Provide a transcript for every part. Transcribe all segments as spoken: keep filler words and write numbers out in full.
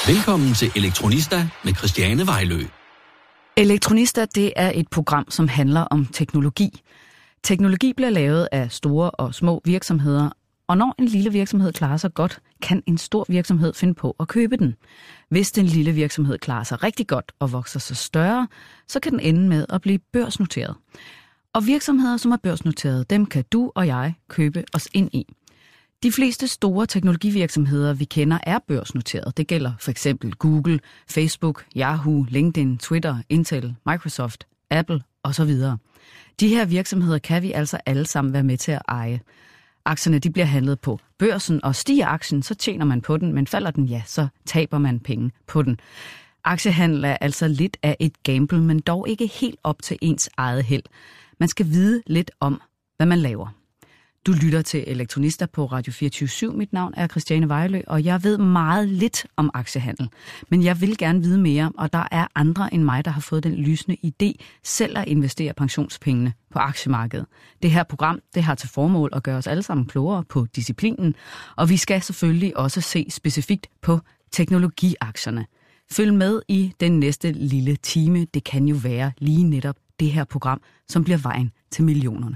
Velkommen til Elektronista med Christiane Vejlø. Elektronista, det er et program, som handler om teknologi. Teknologi bliver lavet af store og små virksomheder, og når en lille virksomhed klarer sig godt, kan en stor virksomhed finde på at købe den. Hvis den lille virksomhed klarer sig rigtig godt og vokser sig større, så kan den ende med at blive børsnoteret. Og virksomheder, som er børsnoteret, dem kan du og jeg købe os ind i. De fleste store teknologivirksomheder, vi kender, er børsnoteret. Det gælder for eksempel Google, Facebook, Yahoo, LinkedIn, Twitter, Intel, Microsoft, Apple osv. De her virksomheder kan vi altså alle sammen være med til at eje. Aktierne de bliver handlet på børsen, og stiger aktien, så tjener man på den, men falder den, ja, så taber man penge på den. Aktiehandel er altså lidt af et gamble, men dog ikke helt op til ens eget held. Man skal vide lidt om, hvad man laver. Du lytter til Elektronista på Radio fireogtyve syv. Mit navn er Christiane Vejlø, og jeg ved meget lidt om aktiehandel. Men jeg vil gerne vide mere, og der er andre end mig, der har fået den lysende idé selv at investere pensionspengene på aktiemarkedet. Det her program det har til formål at gøre os alle sammen klogere på disciplinen, og vi skal selvfølgelig også se specifikt på teknologiaktierne. Følg med i den næste lille time. Det kan jo være lige netop det her program, som bliver vejen til millionerne.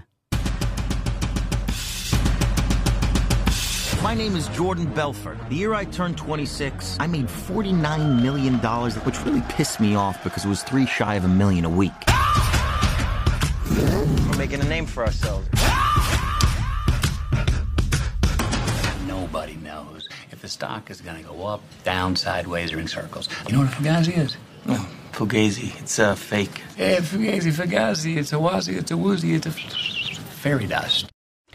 My name is Jordan Belfort. The year I turned twenty-six, I made forty-nine million dollars, which really pissed me off because it was three shy of a million a week. We're making a name for ourselves. Nobody knows if the stock is going to go up, down, sideways, or in circles. You know what a Fugazi is? No, Fugazi. It's a uh, fake. Yeah, Fugazi, Fugazi. It's a wazi, it's a woozy, it's a fairy dust.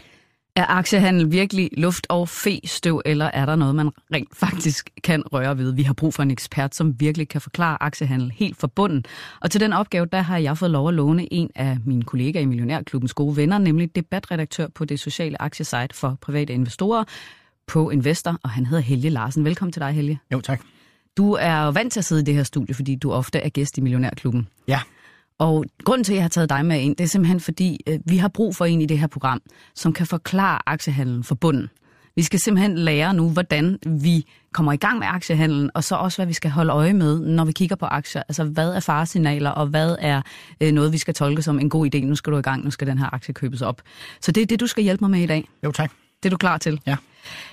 Er aktiehandel virkelig luft og fe-støv, eller er der noget, man rent faktisk kan røre ved? Vi har brug for en ekspert, som virkelig kan forklare aktiehandel helt fra bunden. Og til den opgave, der har jeg fået lov at låne en af mine kollegaer i Millionærklubbens gode venner, nemlig debatredaktør på det sociale aktiesite for private investorer på Investor, og han hedder Helge Larsen. Velkommen til dig, Helge. Jo, tak. Du er jo vant til at sidde i det her studie, fordi du ofte er gæst i Millionærklubben. Ja. Og grunden til, at jeg har taget dig med ind, det er simpelthen fordi, øh, vi har brug for en i det her program, som kan forklare aktiehandlen fra bunden. Vi skal simpelthen lære nu, hvordan vi kommer i gang med aktiehandlen, og så også, hvad vi skal holde øje med, når vi kigger på aktier. Altså, hvad er faresignaler, og hvad er øh, noget, vi skal tolke som en god idé. Nu skal du i gang, nu skal den her aktie købes op. Så det er det, du skal hjælpe mig med i dag. Jo, tak. Det er du klar til? Ja.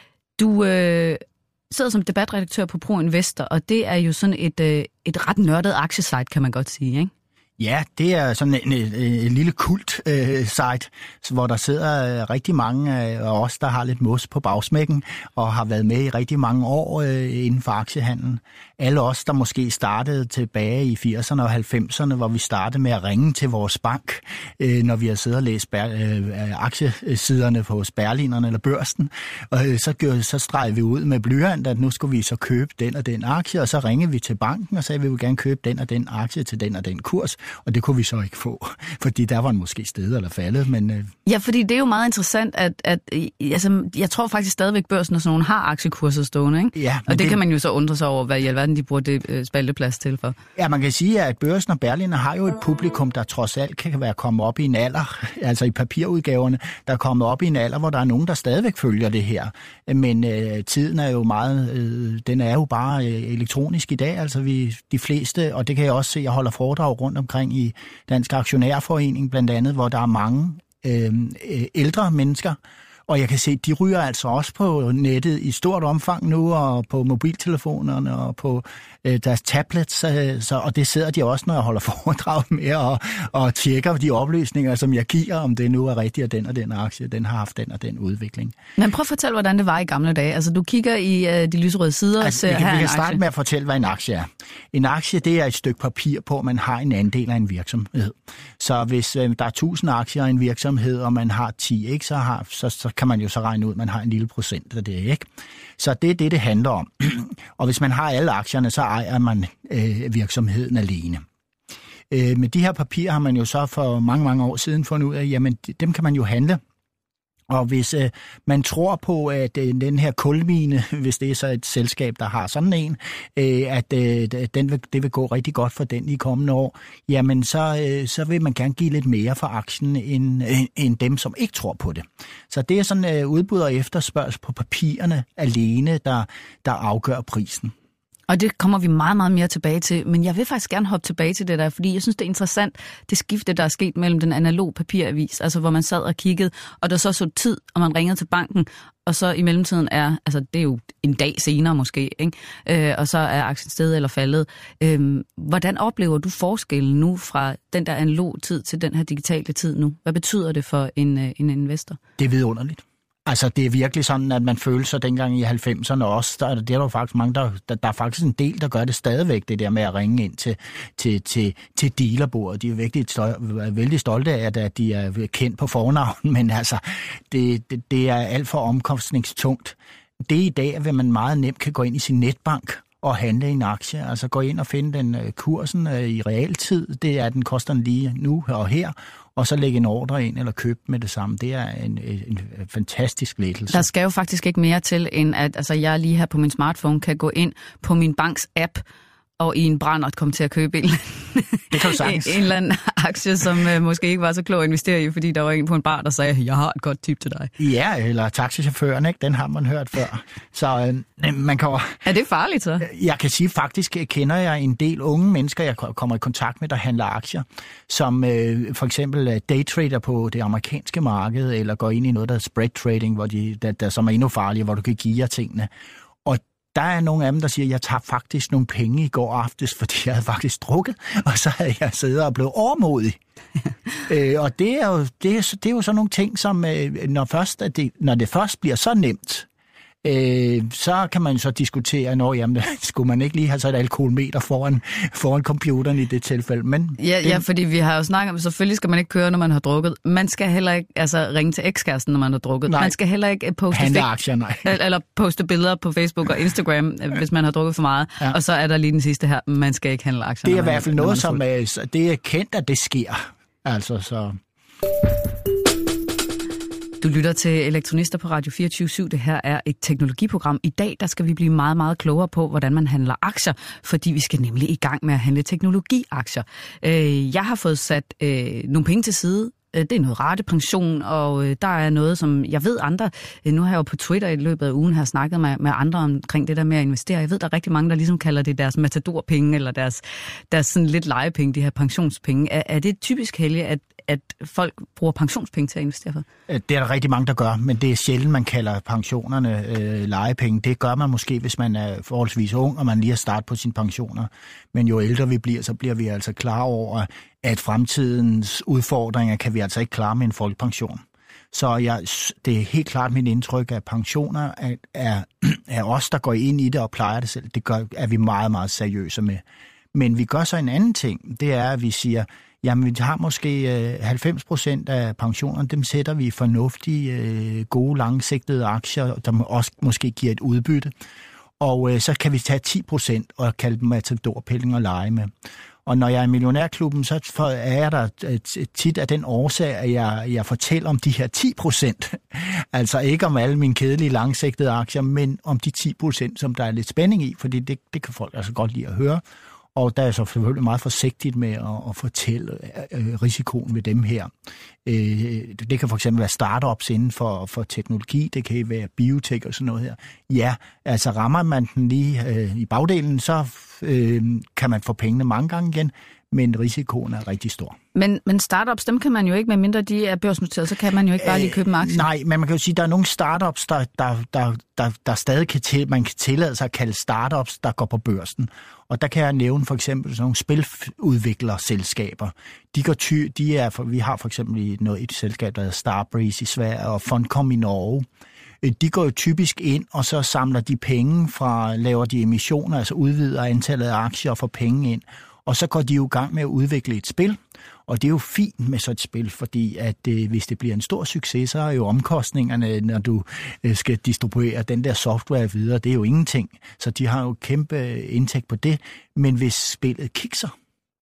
Du øh, sidder som debatredaktør på Pro Investor, og det er jo sådan et, øh, et ret nørdet aktiesite, kan man godt sige, ikke? Ja, det er sådan en, en, en lille kult-site, øh, hvor der sidder øh, rigtig mange af os, der har lidt mos på bagsmækken og har været med i rigtig mange år øh, inden for aktiehandlen. Alle os, der måske startede tilbage i firserne og halvfemserne, hvor vi startede med at ringe til vores bank, øh, når vi har siddet og læst bær, øh, aktiesiderne på Berlinerne eller børsen. Og øh, så, gør, så stregede vi ud med blyant, at nu skulle vi så købe den og den aktie, og så ringede vi til banken og sagde, at vi vil gerne købe den og den aktie til den og den kurs. Og det kunne vi så ikke få, fordi der var den måske steget eller faldet. Men, øh... Ja, fordi det er jo meget interessant, at, at altså, jeg tror faktisk stadigvæk, børsen og sådan nogle har aktiekurser stående, ikke? Ja, og det, det kan man jo så undre sig over, hvad i alverden de bruger det øh, spalteplads til for. Ja, man kan sige, at børsen og Berliner har jo et publikum, der trods alt kan være kommet op i en alder, altså i papirudgaverne, der er kommet op i en alder, hvor der er nogen, der stadigvæk følger det her. Men øh, tiden er jo meget, øh, den er jo bare øh, elektronisk i dag, altså vi, de fleste, og det kan jeg også se, jeg holder foredrag rundt omkring i Dansk Aktionærforening blandt andet, hvor der er mange øh, ældre mennesker, og jeg kan se, de ryger altså også på nettet i stort omfang nu, og på mobiltelefonerne og på øh, deres tablets, øh, så, og det sidder de også, når jeg holder foredrag med, og, og tjekker de oplysninger, som jeg giver, om det nu er rigtigt, at den og den aktie, den har haft den og den udvikling. Men prøv at fortælle, hvordan det var i gamle dage. Altså, du kigger i øh, de lyserøde sider, altså, og ser, her vi kan starte med at fortælle, hvad en aktie er. En aktie, det er et stykke papir på, at man har en andel af en virksomhed. Så hvis øh, der er tusind aktier i en virksomhed, og man har ti, ikke, så, har, så, så kan man jo så regne ud, at man har en lille procent af det, ikke? Så det er det, det handler om. Og hvis man har alle aktierne, så ejer man øh, virksomheden alene. Øh, med de her papirer har man jo så for mange, mange år siden fundet ud af, jamen dem kan man jo handle. Og hvis øh, man tror på, at øh, den her kulmine, hvis det er så et selskab, der har sådan en, øh, at øh, den vil, det vil gå rigtig godt for den i kommende år, jamen så, øh, så vil man gerne give lidt mere for aktien end, øh, end dem, som ikke tror på det. Så det er sådan øh, udbud og efterspørgsel på papirerne alene, der, der afgør prisen. Og det kommer vi meget, meget mere tilbage til. Men jeg vil faktisk gerne hoppe tilbage til det der, fordi jeg synes, det er interessant, det skifte, der er sket mellem den analog papiravis, altså hvor man sad og kiggede, og der så så tid, og man ringede til banken, og så i mellemtiden er, altså det er jo en dag senere måske, ikke? Øh, og så er aktien steget eller faldet. Øh, hvordan oplever du forskellen nu fra den der analog tid til den her digitale tid nu? Hvad betyder det for en, en investor? Det er vidunderligt. Altså, det er virkelig sådan, at man føler sig dengang i halvfemserne også. Der, det er der faktisk mange, der, der, der er faktisk en del, der gør det stadigvæk, det der med at ringe ind til, til, til, til dealerbordet. De er virkelig stol, vældig stolte af, at de er kendt på fornavn, men altså, det, det, det er alt for omkostningstungt. Det i dag, at man meget nemt kan gå ind i sin netbank og handle en aktie. Altså gå ind og finde den uh, kursen uh, i realtid. Det er, at den koster den lige nu og her. Og så lægge en ordre ind eller købe med det samme. Det er en, en, en fantastisk lettelse. Der skal jo faktisk ikke mere til, end at altså, jeg lige her på min smartphone kan gå ind på min banks app og i en brændert komme til at købe en, det kan du en, en eller anden aktie, som uh, måske ikke var så klog at investere i, fordi der var en på en bar, der sagde, jeg har et godt tip til dig. Ja, eller taxichaufføren, ikke? Den har man hørt før. Så øh, man kan... Er det farligt så? Jeg kan sige, faktisk kender jeg en del unge mennesker, jeg kommer i kontakt med, der handler aktier, som øh, for eksempel daytrader på det amerikanske marked, eller går ind i noget, der er spread trading, hvor de, der, der, som er endnu farligere, hvor du kan give tingene. Og der er nogle af dem, der siger, at jeg tabte faktisk nogle penge i går aftes, fordi jeg havde faktisk drukket, og så havde jeg siddet og blevet overmodig. øh, og det er, jo, det, er, det er jo sådan nogle ting, som øh, når, først, at det, når det først bliver så nemt, øh, så kan man så diskutere, når jamen, skulle man ikke lige have så et alkoholmeter foran, foran computeren i det tilfælde. Men ja, det, ja, fordi vi har jo snakket om, selvfølgelig skal man ikke køre, når man har drukket. Man skal heller ikke altså, ringe til ekskæresten, når man har drukket. Nej, man skal heller ikke poste, handle aktier, nej. eller poste billeder på Facebook og Instagram, hvis man har drukket for meget. Ja. Og så er der lige den sidste her, man skal ikke handle aktier. Det er i hvert fald noget, som er, det er kendt, at det sker. Altså, så... Du lytter til Elektronister på Radio fireogtyve syv. Det her er et teknologiprogram. I dag der skal vi blive meget, meget klogere på, hvordan man handler aktier, fordi vi skal nemlig i gang med at handle teknologiaktier. Jeg har fået sat nogle penge til side. Det er noget ratepension, og der er noget, som jeg ved andre... Nu har jeg jo på Twitter i løbet af ugen her snakket med, med andre omkring det der med at investere. Jeg ved, der er rigtig mange, der ligesom kalder det deres matadorpenge, eller deres, deres sådan lidt legepenge, de her pensionspenge. Er, er det typisk, Helge, at, at folk bruger pensionspenge til at investere for? Det er der rigtig mange, der gør, men det er sjældent, man kalder pensionerne øh, legepenge. Det gør man måske, hvis man er forholdsvis ung, og man lige har startet på sine pensioner. Men jo ældre vi bliver, så bliver vi altså klar over, at fremtidens udfordringer kan vi altså ikke klare med en folkepension. Så jeg, det er helt klart mit indtryk, at pensioner er, er, er os, der går ind i det og plejer det selv. Det gør, er vi meget, meget seriøse med. Men vi gør så en anden ting, det er, at vi siger, jamen vi har måske halvfems procent af pensionerne, dem sætter vi i fornuftige, gode, langsigtede aktier, der også måske giver et udbytte. Og øh, så kan vi tage ti procent og kalde dem matadorpenge og lege med. Og når jeg er i millionærklubben, så er jeg der tit af den årsag, at jeg, jeg fortæller om de her ti procent. Altså ikke om alle mine kedelige langsigtede aktier, men om de ti procent, som der er lidt spænding i, fordi det, det kan folk altså godt lide at høre. Og der er så selvfølgelig meget forsigtigt med at, at fortælle øh, risikoen ved dem her. Øh, det kan for eksempel være startups inden for, for teknologi, det kan være biotech og sådan noget her. Ja, altså rammer man den lige øh, i bagdelen, så øh, kan man få pengene mange gange igen, men risikoen er rigtig stor. Men, men startups, dem kan man jo ikke, medmindre de er børsnoteret, så kan man jo ikke bare lige købe en aktie. Øh, nej, men man kan jo sige, at der er nogle startups, der, der, der, der, der stadig kan til, man kan tillade sig at kalde startups, der går på børsen. Og der kan jeg nævne for eksempel sådan nogle spiludviklerselskaber. De går ty, de er, for, vi har for eksempel noget, et selskab, der hedder Starbreeze i Sverige og Funcom i Norge. De går jo typisk ind, og så samler de penge fra, laver de emissioner, altså udvider antallet af aktier og får penge ind. Og så går de jo i gang med at udvikle et spil, og det er jo fint med sådan et spil, fordi at øh, hvis det bliver en stor succes, så er jo omkostningerne, når du øh, skal distribuere den der software videre, det er jo ingenting. Så de har jo kæmpe indtægt på det, men hvis spillet kikser,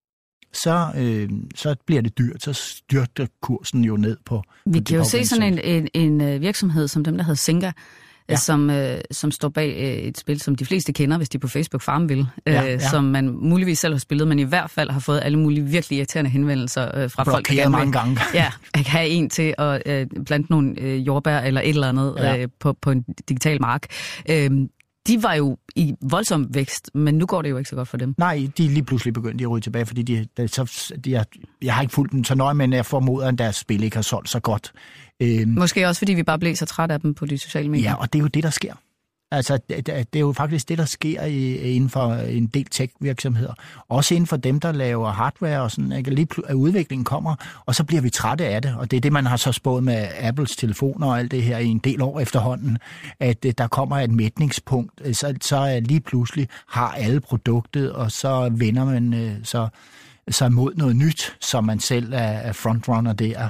så, øh, så bliver det dyrt, så styrter kursen jo ned på... Vi på kan jo se sådan en, en, en virksomhed som dem, der hedder Zynga, ja. som, øh, som står bag øh, et spil, som de fleste kender, hvis de er på Facebook Farmville, øh, ja, ja. som man muligvis selv har spillet, men i hvert fald har fået alle mulige virkelig irriterende henvendelser øh, fra folk, der gerne mange gange. Ja, kan have en til at øh, plante nogle øh, jordbær eller et eller andet ja. øh, på, på en digital mark. Øh, de var jo i voldsom vækst, men nu går det jo ikke så godt for dem. Nej, de er lige pludselig begyndt at ryge tilbage, fordi de, de, så, de er, jeg har ikke fulgt dem så nøje, men jeg formoder, at deres spil ikke har solgt så godt. Øhm, Måske også, fordi vi bare blev så træt af dem på de sociale medier. Ja, og det er jo det, der sker. Altså, det, det er jo faktisk det, der sker i, inden for en del tech-virksomheder. Også inden for dem, der laver hardware og sådan, ikke? Lige at udviklingen kommer, og så bliver vi trætte af det. Og det er det, man har så spået med Apples telefoner og alt det her i en del år efterhånden, at der kommer et mætningspunkt, så, så lige pludselig har alle produktet, og så vender man så, så mod noget nyt, som man selv er frontrunner der.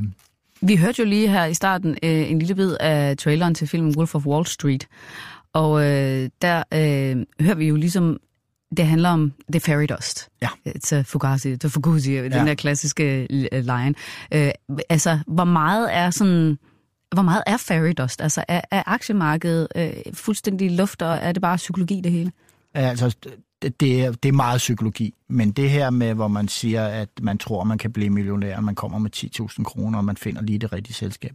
Vi hørte jo lige her i starten øh, en lille bid af traileren til filmen Wolf of Wall Street, og øh, der øh, hører vi jo ligesom, det handler om the fairy dust. Ja. Til Fugazi, til Fugazi, ja. Den der klassiske line. Øh, altså, hvor meget er sådan, hvor meget er fairy dust? Altså, er, er aktiemarkedet øh, fuldstændig luft, og er det bare psykologi det hele? Altså, det er, det er meget psykologi, men det her med, hvor man siger, at man tror, man kan blive millionær, og man kommer med ti tusind kroner, og man finder lige det rigtige selskab,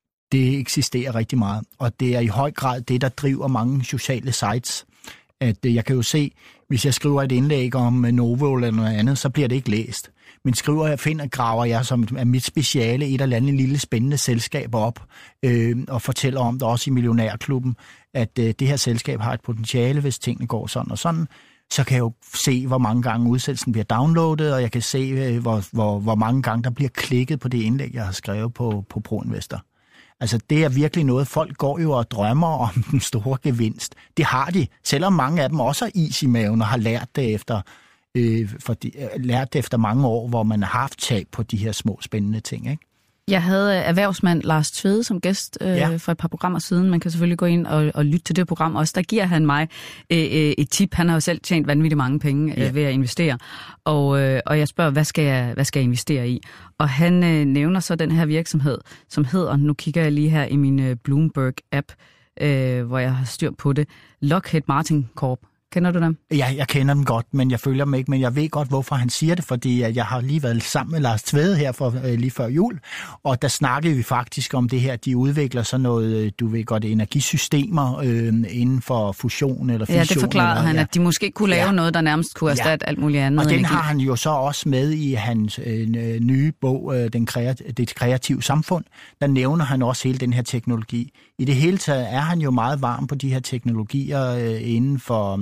det eksisterer rigtig meget, og det er i høj grad det, der driver mange sociale sites. At jeg kan jo se, hvis jeg skriver et indlæg om Novo eller noget andet, så bliver det ikke læst. Men skriver jeg, finder, graver jeg som er mit speciale et eller andet lille spændende selskab op, øh, og fortæller om det også i Millionærklubben, at øh, det her selskab har et potentiale, hvis tingene går sådan og sådan. Så kan jeg jo se, hvor mange gange udsættelsen bliver downloadet, og jeg kan se, hvor, hvor, hvor mange gange der bliver klikket på det indlæg, jeg har skrevet på, på ProInvestor. Altså, det er virkelig noget. Folk går jo og drømmer om den store gevinst. Det har de, selvom mange af dem også har is i maven og har lært det efter, øh, for de, lært det efter mange år, hvor man har haft tab på de her små spændende ting, ikke? Jeg havde erhvervsmand Lars Tvede som gæst øh, ja. for et par programmer siden. Man kan selvfølgelig gå ind og, og lytte til det program også. Der giver han mig øh, et tip. Han har jo selv tjent vanvittigt mange penge øh, ja. ved at investere. Og, øh, og jeg spørger, hvad skal jeg, hvad skal jeg investere i? Og han øh, nævner så den her virksomhed, som hedder, nu kigger jeg lige her i min øh, Bloomberg-app, øh, hvor jeg har styr på det, Lockheed Martin Corp. Kender du dem? Ja, jeg kender dem godt, men jeg følger dem ikke. Men jeg ved godt, hvorfor han siger det, fordi jeg har lige været sammen med Lars Tvede her for, øh, lige før jul, og der snakkede vi faktisk om det her, de udvikler sådan noget, du ved godt, energisystemer øh, inden for fusion eller fission. Ja, det forklarede eller, han, ja. at de måske kunne lave ja. noget, der nærmest kunne erstatte ja. alt muligt andet. Og den energi. har han jo så også med i hans øh, nye bog, øh, den kreat- Det kreative samfund. Der nævner han også hele den her teknologi. I det hele taget er han jo meget varm på de her teknologier øh, inden for...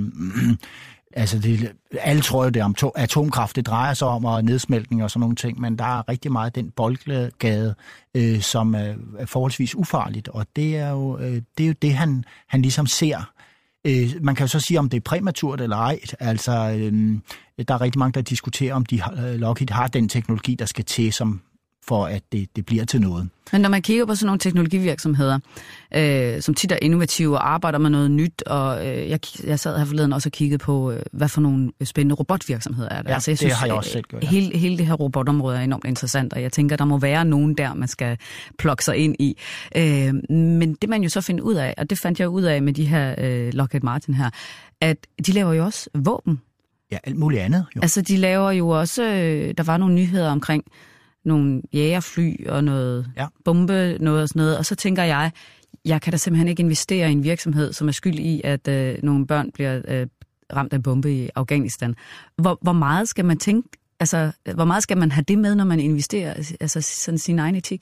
Altså, det, alle tror jo, det er om to, atomkraft, det drejer sig om, og nedsmeltning og sådan nogle ting, men der er rigtig meget den boldgade, øh, som er, er forholdsvis ufarligt, og det er jo øh, det, er jo det han, han ligesom ser. Øh, man kan jo så sige, om det er præmaturt eller ej. Altså, øh, der er rigtig mange, der diskuterer, om de har, Lockheed har den teknologi, der skal til, som for at det, det bliver til noget. Men når man kigger på sådan nogle teknologivirksomheder, øh, som tit er innovative og arbejder med noget nyt, og øh, jeg, jeg sad her forleden også og kiggede på, øh, hvad for nogle spændende robotvirksomheder er der. Ja, altså, jeg det synes, har jeg også selv gjort. Ja. Hele, hele det her robotområde er enormt interessant, og jeg tænker, der må være nogen der, man skal plukke sig ind i. Øh, men det man jo så finder ud af, og det fandt jeg ud af med de her øh, Lockheed Martin her, at de laver jo også våben. Ja, alt muligt andet. Jo. Altså, de laver jo også, øh, der var nogle nyheder omkring nogle jægerfly og noget ja. bombe, noget og sådan noget. Og så tænker jeg, jeg kan da simpelthen ikke investere i en virksomhed, som er skyld i, at øh, nogle børn bliver øh, ramt af en bombe i Afghanistan. Hvor, hvor meget skal man tænke, altså, hvor meget skal man have det med, når man investerer, altså sådan sin egen etik?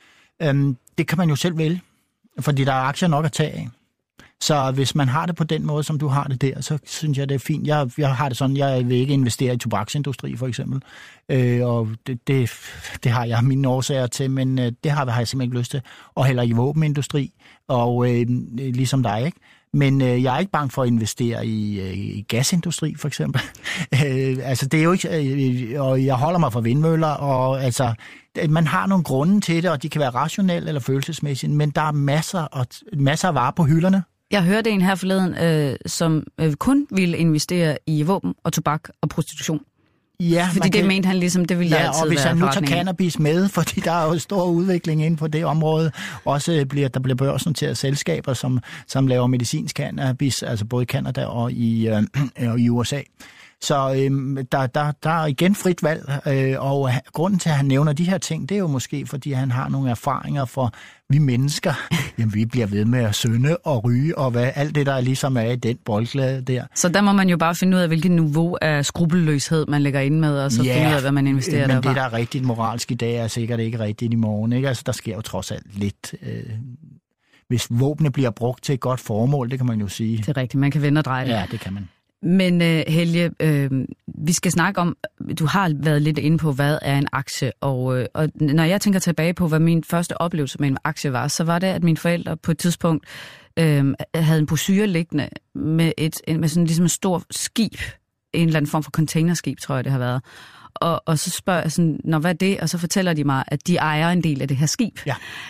Øhm, det kan man jo selv vælge, fordi der er aktier nok at tage af. Så hvis man har det på den måde, som du har det der, så synes jeg, det er fint. Jeg, jeg har det sådan, jeg vil ikke investere i tobaksindustri, for eksempel. Øh, og det, det, det har jeg mine årsager til, men øh, det har, har jeg simpelthen ikke lyst til. Og heller i våbenindustri, og øh, ligesom dig, ikke? Men øh, jeg er ikke bange for at investere i, øh, i gasindustri, for eksempel. øh, altså, det er jo ikke... Øh, og jeg holder mig fra vindmøller, og altså... Man har nogle grunde til det, og de kan være rationelle eller følelsesmæssige, men der er masser, og, masser af varer på hylderne. Jeg hørte en her forleden, øh, som øh, kun ville investere i våben og tobak og prostitution. Ja, fordi det kan... mente han ligesom, det ville ja, altid være. og hvis han nu tager cannabis med, fordi der er jo stor udvikling inden på det område, også bliver der bliver børsnoterede selskaber, som, som laver medicinsk cannabis, altså både i Canada og i, øh, og i U S A. Så øh, der, der, der er igen frit valg, øh, og grunden til, at han nævner de her ting, det er jo måske, fordi han har nogle erfaringer for, vi mennesker, jamen, vi bliver ved med at synde og ryge, og hvad, alt det, der ligesom er i den boldgade der. Så der må man jo bare finde ud af, hvilket niveau af skrupelløshed, man lægger ind med, og så ja, finde ud af, hvad man investerer men derfra. Det, der er rigtigt moralsk i dag, er sikkert ikke rigtigt i morgen. Ikke? Altså, der sker jo trods alt lidt... Øh, hvis våbne bliver brugt til et godt formål, det kan man jo sige. Det er rigtigt, man kan vende og dreje det. Ja, det kan man. Men uh, Helge, øh, vi skal snakke om, du har været lidt inde på, hvad er en aktie, og, øh, og når jeg tænker tilbage på, hvad min første oplevelse med en aktie var, så var det, at mine forældre på et tidspunkt øh, havde en brochure liggende med, et, med sådan ligesom en stor skib, en eller anden form for containerskib, tror jeg det har været. Og, og så spørger jeg sådan, når hvad er det? Og så fortæller de mig, at de ejer en del af det her skib.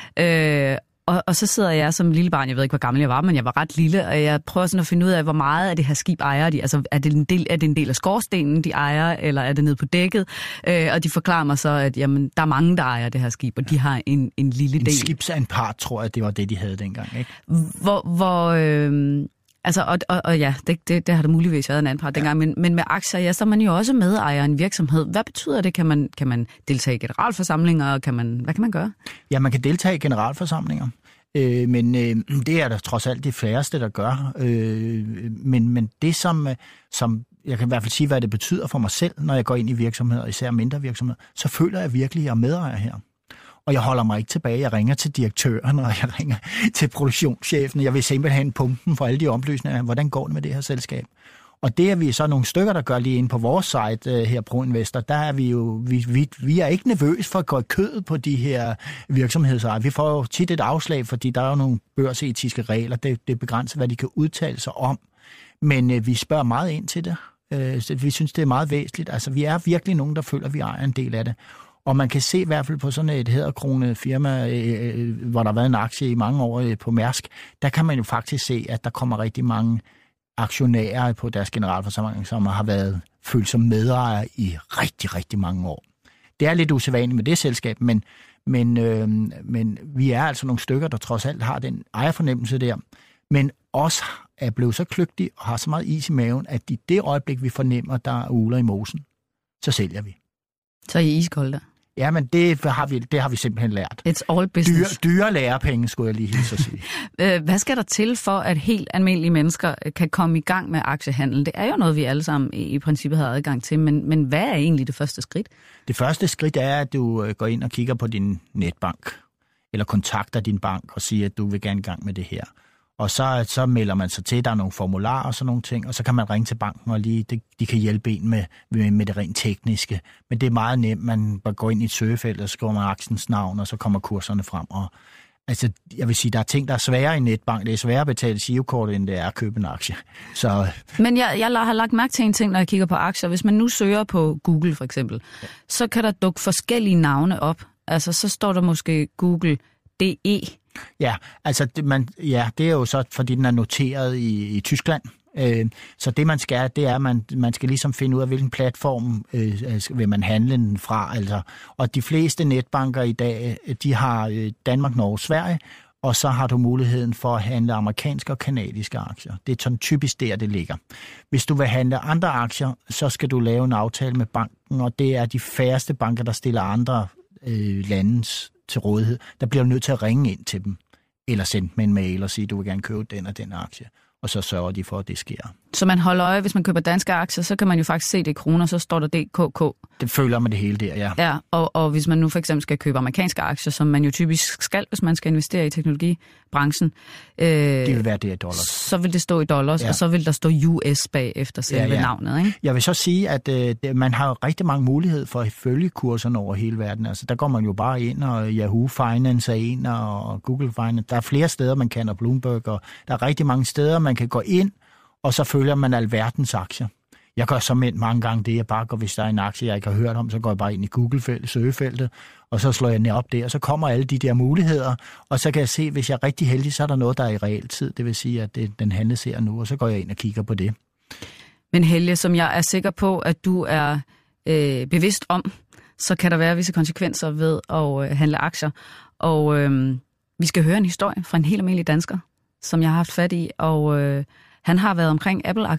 Ja. Øh, Og, og så sidder jeg som lille barn, jeg ved ikke, hvor gammel jeg var, men jeg var ret lille, og jeg prøver sådan at finde ud af, hvor meget af det her skib ejer de. Altså, er det en del, er det en del af skorstenen, de ejer, eller er det nede på dækket? Øh, og de forklarer mig så, at jamen, der er mange, der ejer det her skib, og de har en, en lille en del. En skibsanpart, tror jeg, det var det, de havde dengang, ikke? Hvor... hvor øh, altså, og, og, og ja, det, det, det har der muligvis været en anden part dengang, ja. men, men med aktier, ja, så er man jo også medejer af en virksomhed. Hvad betyder det? Kan man, kan man deltage i generalforsamlinger? Kan man, hvad kan man gøre? Ja, man kan deltage i generalforsamlinger. Øh, men øh, det er der trods alt de færreste, der gør. Øh, men, men det, som, som jeg kan i hvert fald sige, hvad det betyder for mig selv, når jeg går ind i virksomheder, især mindre virksomheder, så føler jeg virkelig, at jeg er medejer her. Og jeg holder mig ikke tilbage. Jeg ringer til direktøren, og jeg ringer til produktionschefen. Jeg vil simpelthen pumpen for alle de oplysninger. Hvordan går det med det her selskab? Og det er vi så nogle stykker, der gør lige inde på vores site her, ProInvestor. Der er vi jo, vi, vi, vi er ikke nervøse for at gå i kødet på de her virksomhedsejere. Vi får jo tit et afslag, fordi der er jo nogle børsetiske regler. Det, det begrænser, hvad de kan udtale sig om. Men øh, vi spørger meget ind til det. Øh, så vi synes, det er meget væsentligt. Altså, vi er virkelig nogen, der føler, at vi ejer en del af det. Og man kan se i hvert fald på sådan et hæderkronet firma, øh, hvor der har været en aktie i mange år øh, på Mærsk, der kan man jo faktisk se, at der kommer rigtig mange aktionærer på deres generalforsamling, som har været følt som medejere i rigtig, rigtig mange år. Det er lidt usædvanligt med det selskab, men, men, øh, men vi er altså nogle stykker, der trods alt har den ejerfornemmelse der, men også er blevet så kløgtige og har så meget is i maven, at i det øjeblik, vi fornemmer, der er uler i mosen, så sælger vi. Så er I iskolde der? Ja, men det har vi, det har vi simpelthen lært. It's all business. Dyre, dyre lærepenge, skulle jeg lige hilse at sige. Hvad skal der til for, at helt almindelige mennesker kan komme i gang med aktiehandel? Det er jo noget, vi alle sammen i, i princippet har adgang til, men, men hvad er egentlig det første skridt? Det første skridt er, at du går ind og kigger på din netbank, eller kontakter din bank og siger, at du vil gerne i gang med det her. Og så, så melder man sig til, der er nogle formularer og sådan nogle ting, og så kan man ringe til banken, og lige, de, de kan hjælpe en med, med, med det rent tekniske. Men det er meget nemt, man bare går ind i et søgefelt, og så skriver man aktiens navn, og så kommer kurserne frem. Og, altså, jeg vil sige, der er ting, der er svære i netbank. Det er sværere at betale girokortet, end det er at købe en aktie. Så... Men jeg, jeg har lagt mærke til en ting, når jeg kigger på aktier. Hvis man nu søger på Google for eksempel, ja. så kan der dukke forskellige navne op. Altså, så står der måske Google D E. Ja, altså det, man, ja, det er jo så, fordi den er noteret i, i Tyskland. Øh, så det man skal, det er, at man, man skal ligesom finde ud af, hvilken platform øh, vil man handle den fra. Altså. Og de fleste netbanker i dag, de har øh, Danmark, Norge, Sverige, og så har du muligheden for at handle amerikanske og kanadiske aktier. Det er sådan typisk der, det ligger. Hvis du vil handle andre aktier, så skal du lave en aftale med banken, og det er de færreste banker, der stiller andre øh, landes til rådighed. Der bliver du nødt til at ringe ind til dem, eller sende dem en mail og sige, at du vil gerne købe den og den aktie. Og så sørger de for, at det sker. Så man holder øje, hvis man køber danske aktier, så kan man jo faktisk se det i kroner, så står der D K K. Det følger man det hele der, ja. Ja, og, og hvis man nu for eksempel skal købe amerikanske aktier, som man jo typisk skal, hvis man skal investere i teknologibranchen. Øh, det vil være det i dollars. Så vil det stå i dollars, ja. Og så vil der stå U S bag efter selve ja, ja. navnet, ikke? Jeg vil så sige, at øh, man har rigtig mange muligheder for at følge kurserne over hele verden. Altså, der går man jo bare ind, og Yahoo Finance er en, og Google Finance. Der er flere steder, man kan, og Bloomberg, og der er rigtig mange steder, man kan gå ind, og så følger man alverdens aktier. Jeg gør så med mange gange det, jeg bare går, hvis der er en aktie, jeg ikke har hørt om, så går jeg bare ind i Google-feltet, søgefeltet, og så slår jeg ned op der, og så kommer alle de der muligheder, og så kan jeg se, hvis jeg er rigtig heldig, så er der noget, der er i realtid. Det vil sige, at det, den handles her nu, og så går jeg ind og kigger på det. Men Helge, som jeg er sikker på, at du er øh, bevidst om, så kan der være visse konsekvenser ved at øh, handle aktier. Og øh, vi skal høre en historie fra en helt almindelig dansker, som jeg har haft fat i, og øh, han har været omkring Apple-aktien.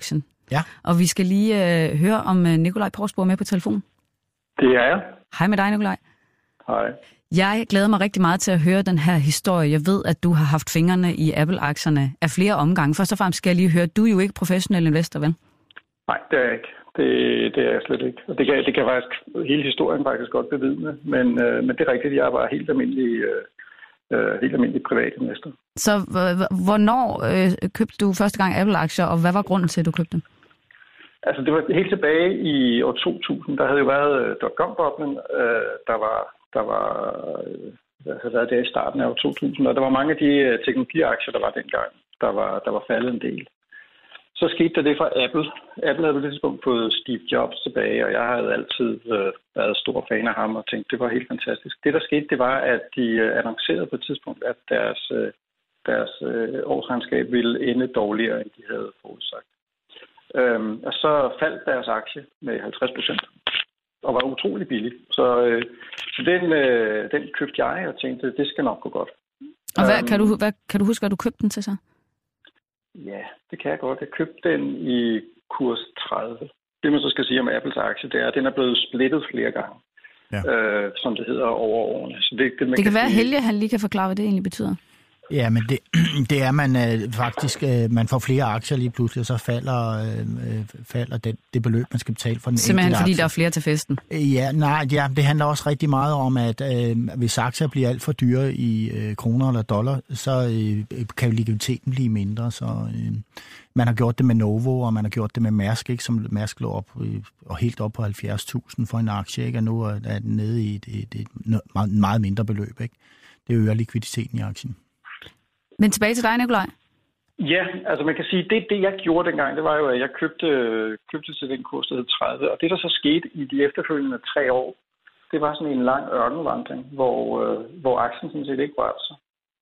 Ja. Og vi skal lige øh, høre, om øh, Nikolaj Porsbo er med på telefonen. Det er jeg. Hej med dig, Nikolaj. Hej. Jeg glæder mig rigtig meget til at høre den her historie. Jeg ved, at du har haft fingrene i Apple-aktierne af flere omgange. Først og fremmest skal jeg lige høre, du er jo ikke professionel investor, vel? Nej, det er jeg ikke. Det, det er jeg slet ikke. Og det kan, det kan faktisk hele historien faktisk godt bevidne. Men, øh, men det er rigtigt, jeg var helt almindelig, øh, helt almindelig privat investor. Så h- hvornår øh, købte du første gang Apple-aktier, og hvad var grunden til, at du købte dem? Altså, det var helt tilbage i år to tusind. Der havde jo været dot-com-boblen. Øh, der var, der var der havde været der i starten af år to tusind, og der var mange af de teknologiaktier, der var dengang, der var, der var faldet en del. Så skete der det for Apple. Apple havde på det tidspunkt fået Steve Jobs tilbage, og jeg havde altid øh, været stor fan af ham og tænkte, det var helt fantastisk. Det, der skete, det var, at de øh, annoncerede på et tidspunkt, at deres, øh, deres øh, årsregnskab ville ende dårligere, end de havde forudsagt. Øhm, og så faldt deres aktie med halvtreds procent og var utrolig billig. Så, øh, så den, øh, den købte jeg og tænkte, det skal nok gå godt. Og hvad, øhm, kan, du, hvad, kan du huske, hvad du købte den til så? Ja, det kan jeg godt. Jeg købte den i kurs tredive. Det man så skal sige om Apples aktie, det er, at den er blevet splittet flere gange, ja. øh, som det hedder over årene. Så det, det, man det kan, kan være, at Helge han lige kan forklare, hvad det egentlig betyder. Ja, men det, det er, at man øh, faktisk øh, man får flere aktier lige pludselig, og så falder, øh, falder det, det beløb, man skal betale for den simpelthen fordi aktie. der er flere til festen? Ja, nej, ja, det handler også rigtig meget om, at øh, hvis aktier bliver alt for dyre i øh, kroner eller dollar, så øh, kan likviditeten blive mindre. Så øh, man har gjort det med Novo, og man har gjort det med Mærsk, ikke, som Mærsk lå op øh, og helt op på halvfjerds tusind for en aktie, ikke, og nu er den nede i et, et, et meget, meget mindre beløb. Ikke? Det øger likviditeten i aktien. Men tilbage til dig, Nikolaj. Ja, altså man kan sige, det, det jeg gjorde dengang, det var jo, at jeg købte, købte til den kurs, der hed tredive. Og det, der så skete i de efterfølgende tre år, det var sådan en lang ørkenvandring, hvor, øh, hvor aktien sådan set ikke rørte sig.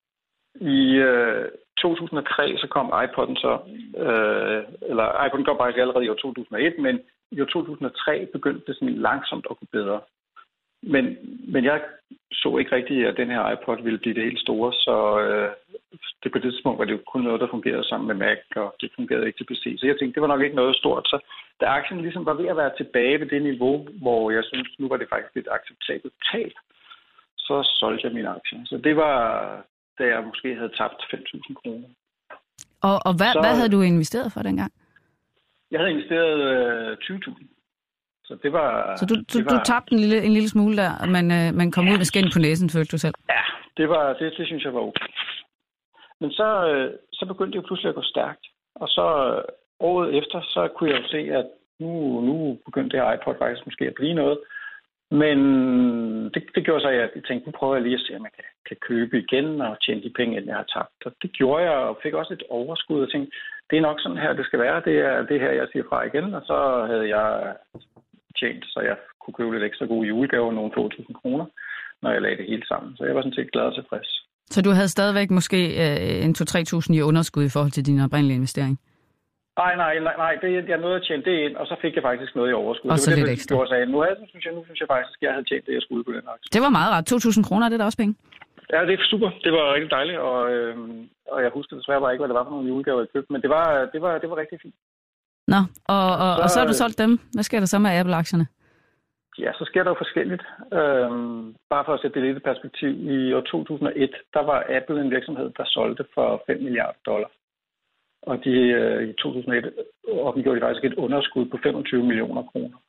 I øh, to tusind og tre så kom iPod'en så, øh, eller iPod'en kom faktisk allerede i år to tusind og et, men i år to tusind og tre begyndte det sådan langsomt at gå bedre. Men, men jeg så ikke rigtigt, at den her iPod ville blive det helt store, så øh, det på det tidspunkt var det jo kun noget, der fungerede sammen med Mac, og det fungerede ikke til P C. Så jeg tænkte, det var nok ikke noget stort. Så da aktien ligesom var ved at være tilbage ved det niveau, hvor jeg synes, nu var det faktisk et acceptabelt tab, så solgte jeg min aktie. Så det var, da jeg måske havde tabt fem tusind kroner. Og, og hvad, så, hvad havde du investeret for dengang? Jeg havde investeret øh, tyve tusind. Så det var... Så du, du, var, du tabte en lille, en lille smule der, og man, øh, man kom ja. ud med skænd på næsen, følte du selv? Ja, det, var, det, det synes jeg var okay. Men så, øh, så begyndte det jo pludselig at gå stærkt. Og så øh, året efter, så kunne jeg jo se, at nu, nu begyndte det her iPod faktisk måske at blive noget. Men det, det gjorde så, at jeg tænkte, nu prøver jeg lige at se, om jeg kan, kan købe igen og tjene de penge, jeg har tabt. Og det gjorde jeg, og fik også et overskud og tænkte, det er nok sådan her, det skal være. Det er det her, jeg siger fra igen. Og så havde jeg tjent, så jeg kunne købe lidt ekstra gode julegaver, nogle to tusind kroner, når jeg lagde det hele sammen. Så jeg var sådan set glad og tilfreds. Så du havde stadigvæk måske øh, en to til tre tusind i underskud i forhold til din oprindelige investering? Nej, nej, nej, nej. Det, jeg nåede at tjene det ind, og så fik jeg faktisk noget i overskud. Og det så var lidt det, ekstra. Jeg sagde, nu, havde, synes jeg, nu synes jeg faktisk, at jeg havde tjent det, jeg skulle på den aktie. Det var meget rart. to tusind kroner, det er da også penge. Ja, det er super. Det var rigtig dejligt, og, øh, og jeg husker desværre bare ikke, hvad det var for nogle julegaver, jeg købte, men det var, det var, det var rigtig fint. Nå, og, og, så, og så har du solgt dem. Hvad sker der så med Apple-aktierne? Ja, så sker der jo forskelligt. Øhm, bare for at sætte det lidt i perspektiv. I år to tusind og et, der var Apple en virksomhed, der solgte for fem milliarder dollar. Og de, øh, i to tusind og et offentliggjorde de faktisk et underskud på femogtyve millioner kroner.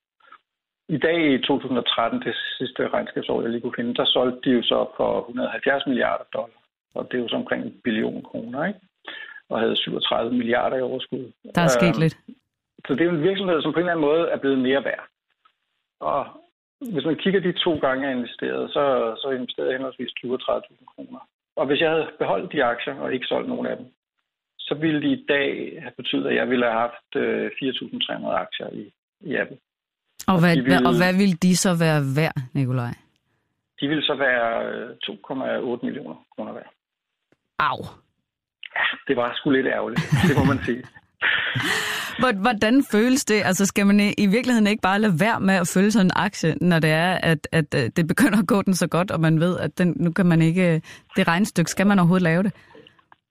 I dag i to tusind og tretten, det sidste regnskabsår, jeg lige kunne finde, der solgte de jo så for et hundrede og halvfjerds milliarder dollar. Og det er jo så omkring en billion kroner, ikke? Og havde syvogtredive milliarder i overskud. Der er sket øhm, lidt. Så det er jo en virksomhed, som på en eller anden måde er blevet mere værd. Og hvis man kigger de to gange, jeg investerede, så, så investerede jeg henholdsvis tyve til tredive tusind kroner. Og hvis jeg havde beholdt de aktier og ikke solgt nogen af dem, så ville det i dag have betydet, at jeg ville have haft øh, fire tusind tre hundrede aktier i, i Apple. Og hvad, og, ville, og hvad ville de så være værd, Nikolaj? De ville så være to komma otte millioner kroner værd. Au. Ja, det var sgu lidt ærgerligt, det må man sige. Hvordan føles det? Altså skal man i virkeligheden ikke bare lade være med at følge sådan en aktie, når det er, at, at det begynder at gå den så godt, og man ved, at den, nu kan man ikke... Det regnestykke, skal man overhovedet lave det?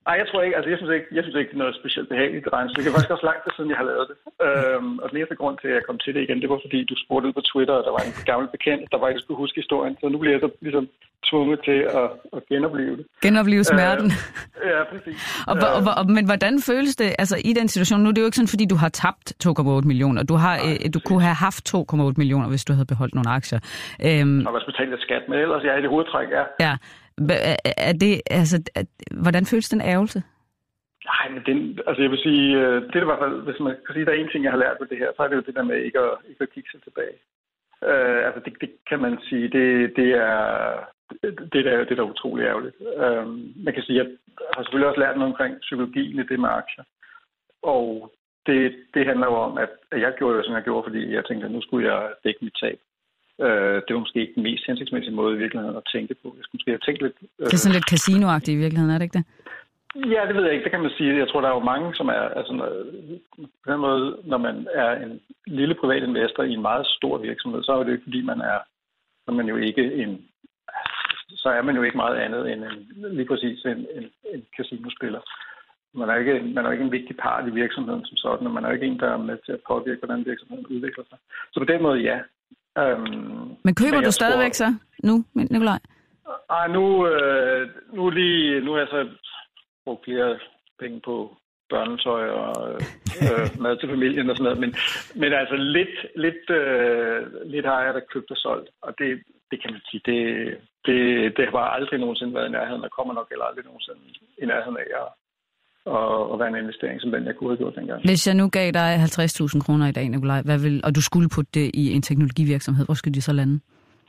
Ej, jeg tror ikke, altså jeg synes ikke, jeg synes ikke det er noget specielt behageligt regnestykke. Det er faktisk også lang tid siden, jeg har lavet det. Øhm, og den eneste grund til, at jeg kom til det igen, det var fordi, du spurgte ud på Twitter, og der var en gammel bekendt, der var ikke skulle huske historien. Så nu bliver jeg så ligesom tvunget til at, at genopleve det. Genopleve smerten. Øh, ja, præcis. og, og, og, men hvordan føles det, altså i den situation, nu er det jo ikke sådan, fordi du har tabt to komma otte millioner. Du, har, Nej, øh, du kunne have haft to komma otte millioner, hvis du havde beholdt nogle aktier. Øhm, og også betalt lidt skat med, ellers jeg er i det hovedtræk, ja. Ja. Er det, altså, er, hvordan føles den ærgelse? Nej, men den, altså jeg vil sige, det er i hvert fald, hvis man kan sige, der er en ting, jeg har lært ved det her, så er det jo det der med ikke at, ikke at kigge sig tilbage. Uh, altså det, det kan man sige, det, det er det, det, er, det er utrolig ærgerligt. Uh, man kan sige, at jeg har selvfølgelig også lært noget omkring psykologien i det med aktier. Og det, det handler jo om, at jeg gjorde jo, som jeg gjorde, fordi jeg tænkte, at nu skulle jeg dække mit tab. Uh, det var måske ikke den mest hensigtsmæssige måde i virkeligheden at tænke på. Jeg skulle måske have tænkt lidt... Uh, det er sådan lidt casinoagtigt i virkeligheden, er det ikke det? Ja, det ved jeg ikke. Det kan man sige. Jeg tror, der er jo mange, som er... Altså, på den måde, når man er en lille privat investor i en meget stor virksomhed, så er det ikke, fordi man er, så er man jo ikke en... Så er man jo ikke meget andet end en, lige præcis en, en, en casinospiller. Man er, ikke, man er ikke en vigtig part i virksomheden som sådan, og man er ikke en, der er med til at påvirke, hvordan virksomheden udvikler sig. Så på den måde, ja. Um, men køber men du stadigvæk tror, så nu, Nikolaj? Ej, nu, øh, nu lige... Nu er jeg så... brugt flere penge på børnetøj og øh, mad til familien og sådan noget. Men, men altså lidt, lidt, øh, lidt har jeg da købt og solgt. Og det, det kan man sige, det, det, det har bare aldrig nogensinde været i nærheden. Der kommer nok eller aldrig nogensinde i nærheden af at, at, at være en investering, som den jeg kunne have gjort dengang. Hvis jeg nu gav dig halvtreds tusind kroner i dag, Nikolaj, hvad vil, og du skulle putte det i en teknologivirksomhed, hvor skulle de så lande?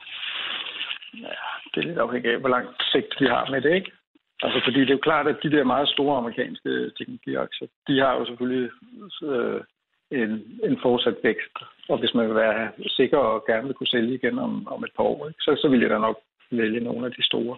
Ja, det er lidt afhængigt af, hvor langt sigt vi har med det, ikke? Altså, fordi det er jo klart, at de der meget store amerikanske teknologiaktier, de har jo selvfølgelig øh, en, en fortsat vækst. Og hvis man vil være sikker og gerne vil kunne sælge igen om, om et par år, ikke, så, så vil jeg da nok vælge nogle af de store.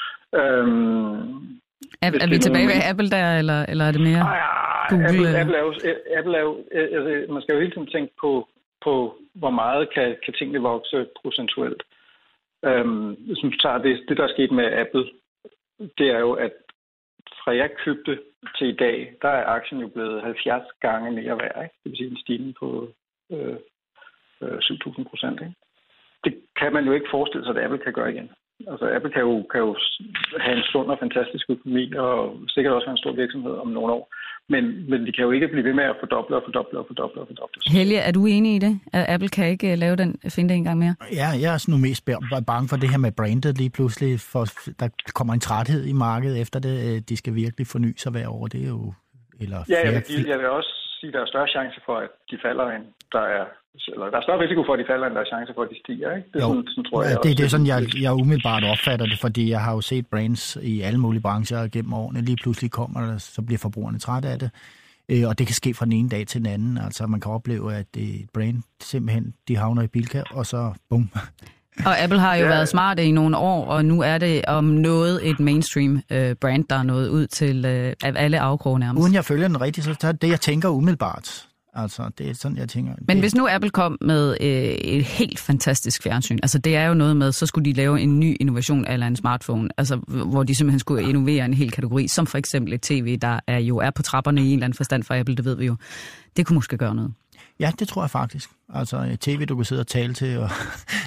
Øhm, er er vi tilbage ved Apple der, eller, eller er det mere ah, ja, Google? Apple, Apple er jo, Apple er jo altså, man skal jo hele tiden tænke på, på hvor meget kan, kan tingene vokse procentuelt. Øhm, hvis man tager det, det, der er sket med Apple, det er jo, at fra jeg købte til i dag, der er aktien jo blevet halvfjerds gange mere værd, ikke? Det vil sige en stigning på øh, øh, syv tusind procent. Det kan man jo ikke forestille sig, at Apple kan gøre igen. Altså Apple kan jo, kan jo have en sund og fantastisk økonomi, og sikkert også have en stor virksomhed om nogle år. Men, men de kan jo ikke blive ved med at fordoble og fordoble og fordoble og fordoble. Helge, er du enig i det? At Apple kan ikke lave den finte en gang mere? Ja, jeg er nu mest bange for det her med brandet lige pludselig. For der kommer en træthed i markedet efter det. De skal virkelig forny sig hver år. Det er jo... Eller ja, jeg vil, jeg vil også sige, at der er større chance for, at de falder, end der er... Eller der er større risiko for, at de falder, end der er chance for, at de stiger, ikke? Det er, jo, sådan, sådan, tror jeg, det, også. det er sådan, jeg, jeg umiddelbart opfatter det, fordi jeg har jo set brands i alle mulige brancher gennem årene. Lige pludselig kommer der, så bliver forbrugerne trætte af det. Og det kan ske fra den ene dag til den anden. Altså man kan opleve, at det brand simpelthen, de havner i bilka, og så bum. Og Apple har jo ja. været smarte i nogle år, og nu er det om noget et mainstream øh, brand, der er nået ud til øh, alle afkroge nærmest. Uden jeg følger den rigtigt, så er det, jeg tænker umiddelbart. Altså, det er sådan, jeg tænker. Men det... hvis nu Apple kom med øh, et helt fantastisk fjernsyn, altså det er jo noget med, så skulle de lave en ny innovation eller en smartphone, altså hvor de simpelthen skulle innovere en hel kategori, som for eksempel et tv, der er jo er på trapperne i en eller anden forstand for Apple, det ved vi jo. Det kunne måske gøre noget. Ja, det tror jeg faktisk. Altså et tv, du kan sidde og tale til, og,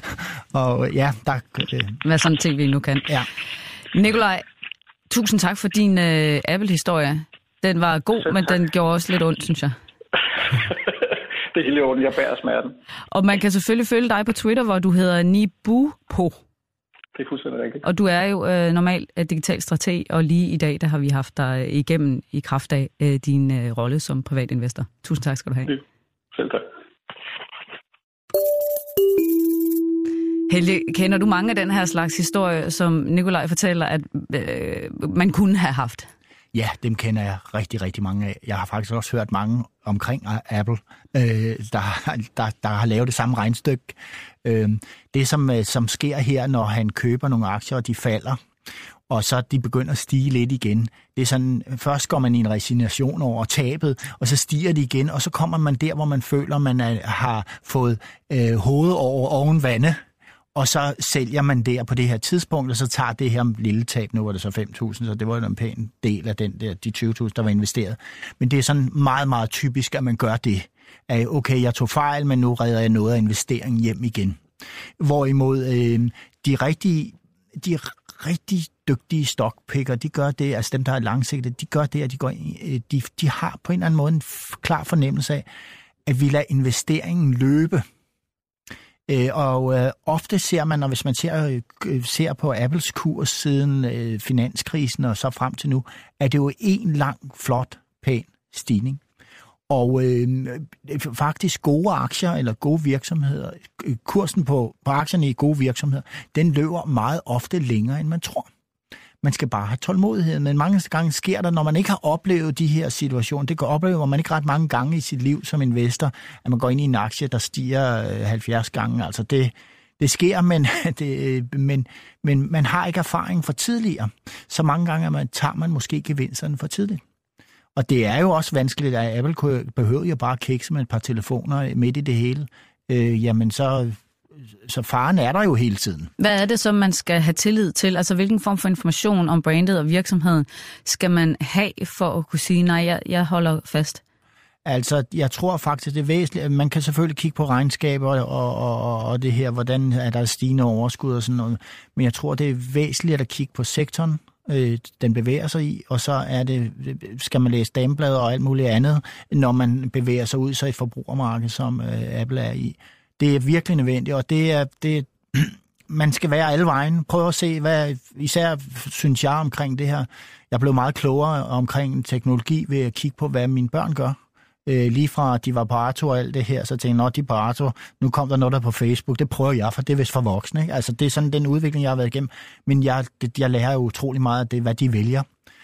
og ja, der... Øh... Hvad sådan en tv nu kan. Ja. Nikolaj, tusind tak for din øh, Apple-historie. Den var god, så, men tak. Den gjorde også lidt ondt, synes jeg. Det er helt ordentligt, jeg bærer smerten. Og man kan selvfølgelig følge dig på Twitter, hvor du hedder Nibupo. Det er fuldstændig rigtigt. Og du er jo øh, normalt øh, digital strateg, og lige i dag, der har vi haft dig igennem i kraft af øh, din øh, rolle som privatinvestor. Tusind tak skal du have. Selv tak. Helge, kender du mange af den her slags historie, som Nikolaj fortæller, at øh, man kunne have haft? Ja, dem kender jeg rigtig, rigtig mange af. Jeg har faktisk også hørt mange omkring Apple, øh, der, der, der har lavet det samme regnstykke. Øh, det, som, som sker her, når han køber nogle aktier, og de falder, og så de begynder at stige lidt igen. Det er sådan, først går man i en resignation over tabet, og så stiger de igen, og så kommer man der, hvor man føler, man er, har fået øh, hovedet over oven vande, og så sælger man der på det her tidspunkt, og så tager det her lille tab, nu var det så fem tusind, så det var jo en pæn del af den der, de tyve tusind, der var investeret. Men det er sådan meget, meget typisk, at man gør det. At, okay, jeg tog fejl, men nu redder jeg noget af investeringen hjem igen. Hvorimod øh, de rigtige, de rigtig dygtige stockpicker, de gør det, altså dem, der er langsigtet, de gør det, at de, går, de, de har på en eller anden måde en klar fornemmelse af, at vi lader investeringen løbe. Øh, og øh, ofte ser man, og hvis man ser, øh, ser på Apples kurs siden øh, finanskrisen og så frem til nu, at det jo en lang, flot, pæn stigning. Og øh, faktisk gode aktier eller gode virksomheder, kursen på, på aktierne i gode virksomheder, den løber meget ofte længere, end man tror. Man skal bare have tålmodighed, men mange gange sker der, når man ikke har oplevet de her situationer. Det kan opleve man ikke ret mange gange i sit liv som investor, at man går ind i en aktie, der stiger halvfjerds gange. Altså det, det sker, men, det, men, men man har ikke erfaring for tidligere. Så mange gange at man, tager man måske gevinsterne for tidligt. Og det er jo også vanskeligt, at Apple behøver jo bare kikse med et par telefoner midt i det hele. Øh, jamen så... Så faren er der jo hele tiden. Hvad er det så, man skal have tillid til? Altså, hvilken form for information om brandet og virksomheden skal man have for at kunne sige, nej, jeg, jeg holder fast? Altså, jeg tror faktisk, det er væsentligt. Man kan selvfølgelig kigge på regnskaber og, og, og det her, hvordan er der stigende overskud og sådan noget. Men jeg tror, det er væsentligt at kigge på sektoren, øh, den bevæger sig i, og så er det, skal man læse dameblader og alt muligt andet, når man bevæger sig ud så et forbrugermarked, som øh, Apple er i. Det er virkelig nødvendigt, og det er, det, man skal være alle vejen. Prøv at se, hvad især synes jeg omkring det her. Jeg blev meget klogere omkring teknologi ved at kigge på, hvad mine børn gør. Øh, lige fra at de var på Arto og alt det her, så tænkte jeg, nå, de er på Arto, nu kom der noget der på Facebook. Det prøver jeg, for det er vist for voksne. Ikke? Altså, det er sådan den udvikling, jeg har været igennem. Men jeg, det, jeg lærer jo utrolig meget af det, hvad de vælger.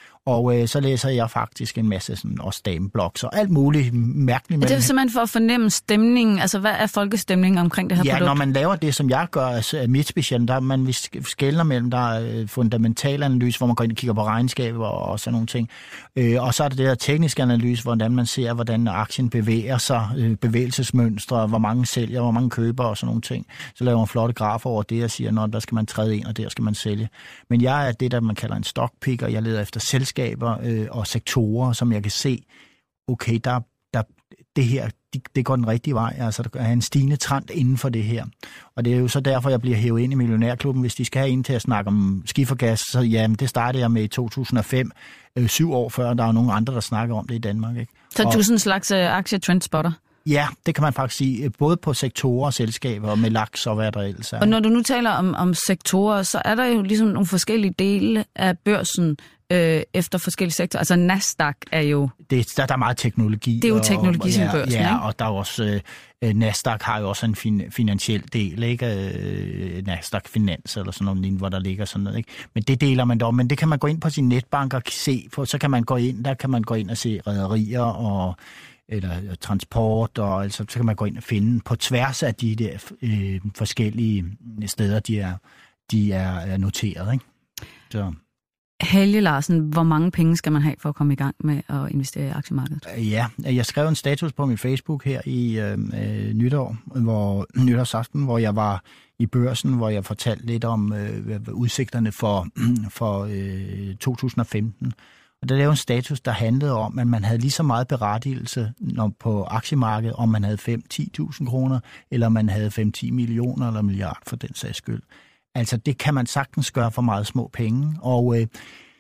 Og øh, så læser jeg faktisk en masse sådan, også dameblogs og alt muligt mærkeligt. Er det er simpelthen for at fornemme stemningen? Altså, hvad er folkestemningen omkring det her ja, produkt? Ja, når man laver det, som jeg gør, altså, er mit specielt, der man skelner mellem, der er fundamental analyse, hvor man går ind og kigger på regnskaber og sådan nogle ting. Øh, og så er det det der tekniske analyse, hvordan man ser, hvordan aktien bevæger sig, øh, bevægelsesmønstre, hvor mange sælger, hvor mange køber og sådan nogle ting. Så laver man flotte grafer over det og siger, nå, der skal man træde ind, og der skal man sælge. Men jeg er det, der man kalder en stockpicker. Jeg leder efter selskaber øh, og sektorer, som jeg kan se, okay, der, der, det her, det, det går den rigtige vej. Altså, der er en stigende trend inden for det her. Og det er jo så derfor, jeg bliver hævet ind i Millionærklubben. Hvis de skal have en til at snakke om skifergas, så jamen, det startede jeg med i to tusind og fem, øh, syv år før, der er nogle andre, der snakker om det i Danmark. Ikke? Så og, du er sådan en slags uh, aktie-trendspotter? Ja, det kan man faktisk sige, både på sektorer og selskaber, og med laks og hvad der ellers er. Og når du nu taler om, om sektorer, så er der jo ligesom nogle forskellige dele af børsen øh, efter forskellige sektorer. Altså Nasdaq er jo... Det, der, der er meget teknologi. Det er jo teknologi som ja, børsen, ja, ikke? og der er også... Øh, Nasdaq har jo også en fin, finansiel del, ikke? Øh, Nasdaq Finans eller sådan noget, hvor der ligger sådan noget, ikke? Men det deler man dog. Men det kan man gå ind på sin netbank og se på. Så kan man gå ind, der kan man gå ind og se rederier og... eller transport, og altså, så kan man gå ind og finde på tværs af de der øh, forskellige steder, de er, de er, er noteret. Ikke? Så. Helge Larsen, hvor mange penge skal man have for at komme i gang med at investere i aktiemarkedet? Ja, jeg skrev en status på min Facebook her i øh, nytår, hvor, nytårsaften, hvor jeg var i børsen, hvor jeg fortalte lidt om øh, udsigterne for, for øh, to tusind og femten. Og der lavede en status, der handlede om, at man havde lige så meget berettigelse når på aktiemarkedet, om man havde fem til ti tusind kroner, eller man havde fem til ti millioner eller milliard for den sags skyld. Altså det kan man sagtens gøre for meget små penge. Og øh,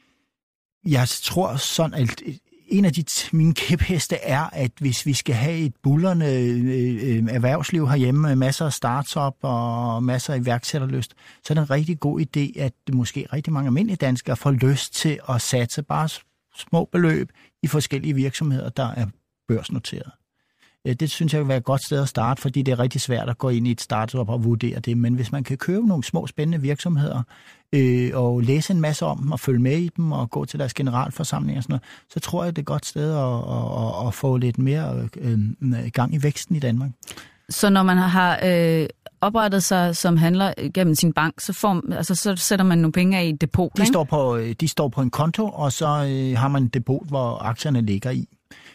jeg tror sådan, at en af de mine kæpheste er, at hvis vi skal have et buldrende øh, erhvervsliv herhjemme med masser af startup og masser af iværksætterlyst, så er det en rigtig god idé, at måske rigtig mange almindelige danskere får lyst til at satse bare små beløb i forskellige virksomheder, der er børsnoteret. Det synes jeg vil være et godt sted at starte, fordi det er rigtig svært at gå ind i et startup og vurdere det. Men hvis man kan købe nogle små spændende virksomheder øh, og læse en masse om dem og følge med i dem og gå til deres generalforsamling og sådan noget, så tror jeg, det er et godt sted at, at, at få lidt mere øh, gang i væksten i Danmark. Så når man har øh, oprettet sig som handler gennem sin bank, så, får, altså, så sætter man nogle penge af i et depot, de står, på, de står på en konto, og så øh, har man et depot, hvor aktierne ligger i.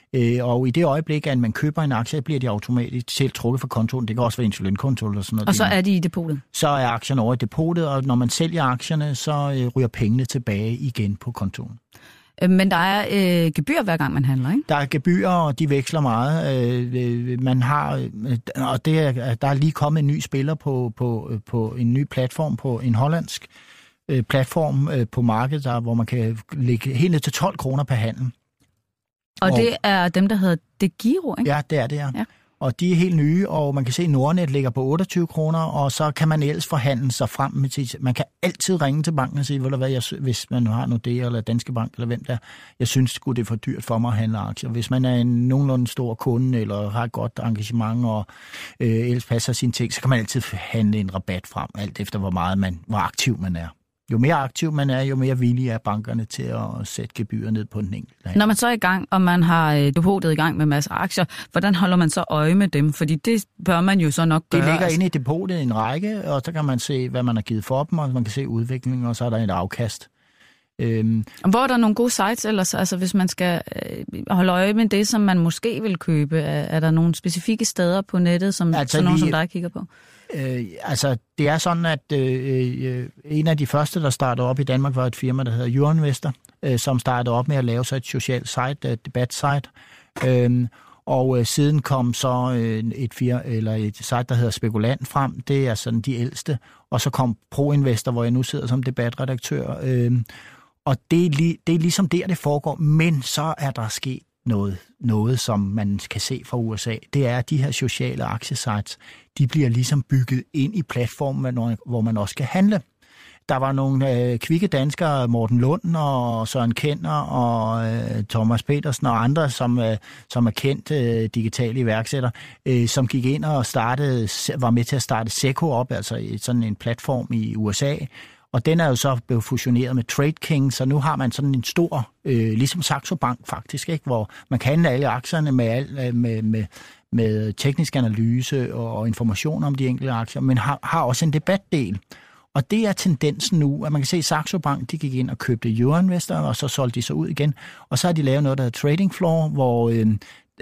Øh, og i det øjeblik, at man køber en aktie, bliver de automatisk selv trukket fra kontoen. Det kan også være insulinkonto eller sådan noget. Og så er de i depotet? Så er aktierne over i depotet, og når man sælger aktierne, så øh, ryger pengene tilbage igen på kontoen. Men der er øh, gebyr hver gang man handler, ikke? Der er gebyrer, og de veksler meget. Øh, man har, øh, og det er, der er lige kommet en ny spiller på, på, på en ny platform, på en hollandsk øh, platform øh, på markedet, der, hvor man kan lægge helt ned til tolv kroner per handel. Og, og det er dem, der hedder DEGIRO, ikke? Ja, det er det, ja. ja. Og de er helt nye, og man kan se, at Nordnet ligger på otteogtyve kroner, og så kan man ellers forhandle sig frem med til. Man kan altid ringe til banken og sige, hvad jeg, hvis man nu har Nordea eller Danske Bank eller hvem der, jeg synes sgu, det er for dyrt for mig at handle aktier. Hvis man er en nogenlunde stor kunde eller har et godt engagement og øh, ellers passer sine ting, så kan man altid handle en rabat frem, alt efter hvor meget man, hvor aktiv man er. Jo mere aktiv man er, jo mere villige er bankerne til at sætte gebyrer ned på den enkelte. Når man så er i gang, og man har depotet i gang med masser af aktier, hvordan holder man så øje med dem? Fordi det bør man jo så nok gøre. Det ligger inde i depotet en række, og så kan man se, hvad man har givet for dem, og man kan se udviklingen, og så er der et afkast. Øhm. Hvor er der nogle gode sites ellers? Altså hvis man skal holde øje med det, som man måske vil købe, er, er der nogle specifikke steder på nettet, som altså, sådan nogen vi... som dig kigger på? Øh, altså, det er sådan, at øh, øh, en af de første, der startede op i Danmark, var et firma, der hedder Euroinvestor, øh, som startede op med at lave så et socialt site, et debat-site. Øh, og øh, siden kom så øh, et, fir, eller et site, der hedder Spekulant frem. Det er sådan de ældste. Og så kom ProInvestor, hvor jeg nu sidder som debatredaktør. Øh, og det er, li, det er ligesom der, det foregår. Men så er der sket noget, noget, som man kan se fra U S A. Det er, at de her sociale aktiesites, de bliver ligesom bygget ind i platformen, hvor man også kan handle. Der var nogle øh, kvikke danskere, Morten Lund og Søren Kender og øh, Thomas Petersen og andre, som, øh, som er kendt øh, digitale iværksættere, øh, som gik ind og startede, var med til at starte Seco op, altså sådan en platform i U S A. Og den er jo så blevet fusioneret med TradeKing, så nu har man sådan en stor, øh, ligesom Saxo Bank faktisk, ikke, hvor man kan handle alle aktierne med, al, med, med, med teknisk analyse og information om de enkelte aktier, men har, har også en debatdel. Og det er tendensen nu, at man kan se, at Saxo Bank, de gik ind og købte Euroinvestor, og så solgte de sig ud igen. Og så har de lavet noget, der hedder Trading Floor, hvor... Øh,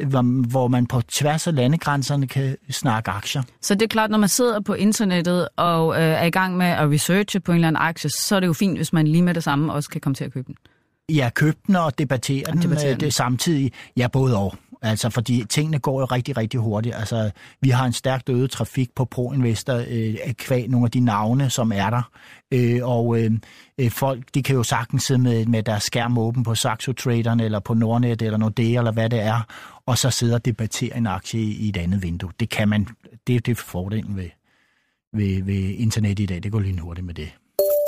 hvor man på tværs af landegrænserne kan snakke aktier. Så det er klart, når man sidder på internettet og øh, er i gang med at researche på en eller anden aktie, så er det jo fint, hvis man lige med det samme også kan komme til at købe den. Ja, købe den og debattere den, debattere den. Det samtidig. Ja, både og. Altså, fordi tingene går jo rigtig, rigtig hurtigt. Altså, vi har en stærkt øget trafik på ProInvestor øh, kvæg nogle af de navne, som er der. Øh, og øh, folk, de kan jo sagtens sidde med, med deres skærm åben på Saxo Traderen, eller på Nordnet, eller Nordea, eller hvad det er, og så sidde og debattere en aktie i et andet vindue. Det kan man, det, det er fordelen ved, ved, ved internet i dag. Det går lige hurtigt med det.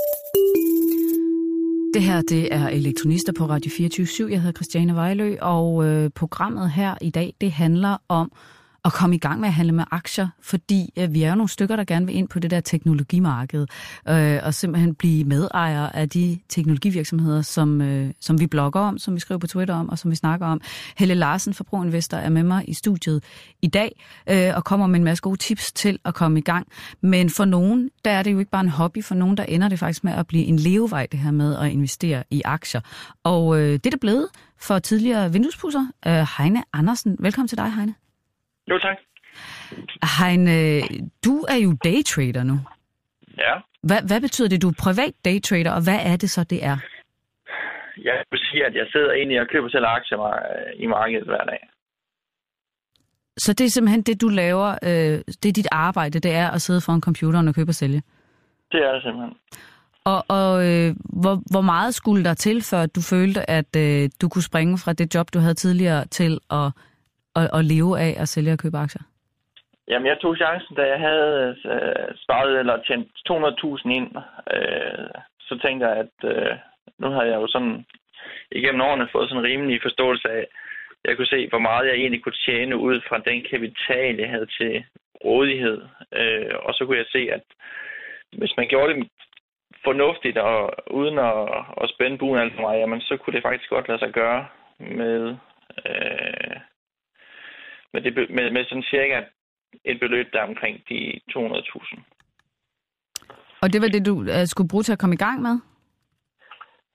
Det her, det er Elektronister på Radio fireogtyve syv. Jeg hedder Christiane Vejlø, og øh, programmet her i dag, det handler om at komme i gang med at handle med aktier, fordi øh, vi er jo nogle stykker, der gerne vil ind på det der teknologimarked, øh, og simpelthen blive medejere af de teknologivirksomheder, som, øh, som vi blogger om, som vi skriver på Twitter om, og som vi snakker om. Helle Larsen fra ProInvestor er med mig i studiet i dag, øh, og kommer med en masse gode tips til at komme i gang. Men for nogen, der er det jo ikke bare en hobby, for nogen, der ender det faktisk med at blive en levevej, det her med at investere i aktier. Og øh, det er der blevet for tidligere vinduespudser. Øh, Heine Andersen, velkommen til dig, Heine. Jo, tak. Heine, du er jo daytrader nu. Ja. Hvad, hvad betyder det, du er privat daytrader, og hvad er det så, det er? Jeg vil sige, at jeg sidder egentlig og køber selv aktier i markedet hver dag. Så det er simpelthen det, du laver, øh, det er dit arbejde, det er at sidde foran computeren og købe og sælge? Det er det simpelthen. Og, og øh, hvor, hvor meget skulle der til, før du følte, at øh, du kunne springe fra det job, du havde tidligere, til at Og, og leve af at sælge og købe aktier? Jamen, jeg tog chancen, da jeg havde øh, sparet eller tjent to hundrede tusind ind. Øh, så tænkte jeg, at øh, nu har jeg jo sådan igennem årene fået sådan en rimelig forståelse af, jeg kunne se, hvor meget jeg egentlig kunne tjene ud fra den kapital, jeg havde til rådighed. Øh, og så kunne jeg se, at hvis man gjorde det fornuftigt og uden at, at spænde buen alt for mig, jamen, så kunne det faktisk godt lade sig gøre med... Øh, Med, det, med, med sådan cirka et beløb, der er omkring de to hundrede tusind. Og det var det, du uh, skulle bruge til at komme i gang med?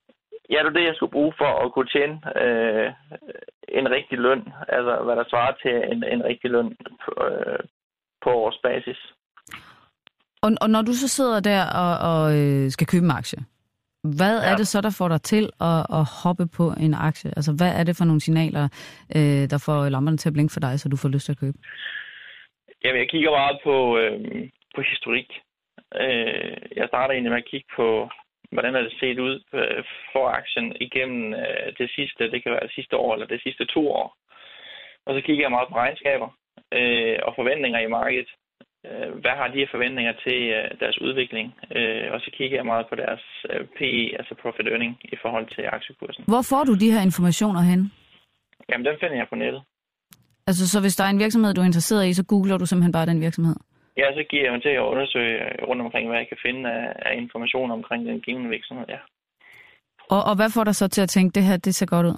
Ja, det er det, jeg skulle bruge for at kunne tjene øh, en rigtig løn. Altså, hvad der svarer til en, en rigtig løn på, øh, på årsbasis. Og, og når du så sidder der og, og øh, skal købe en aktie, hvad ja. er det så, der får dig til at, at hoppe på en aktie? Altså, hvad er det for nogle signaler, øh, der får lamperne til at blinke for dig, så du får lyst til at købe? Jamen, jeg kigger meget på, øh, på historik. Øh, jeg starter egentlig med at kigge på, hvordan er det set ud øh, for aktien igennem øh, det sidste, det kan være det sidste år eller det sidste to år. Og så kigger jeg meget på regnskaber øh, og forventninger i markedet. Øh, hvad har de her forventninger til øh, deres udvikling? Øh, og så kigger jeg meget på deres øh, P E, altså profit earning, i forhold til aktiekursen. Hvor får du de her informationer hen? Jamen, dem finder jeg på nettet. Altså, så hvis der er en virksomhed, du er interesseret i, så googler du simpelthen bare den virksomhed? Ja, så giver jeg mig til at undersøge rundt omkring, hvad jeg kan finde af, af information omkring den givne virksomhed, ja. Og, og hvad får dig så til at tænke, det her, det ser godt ud?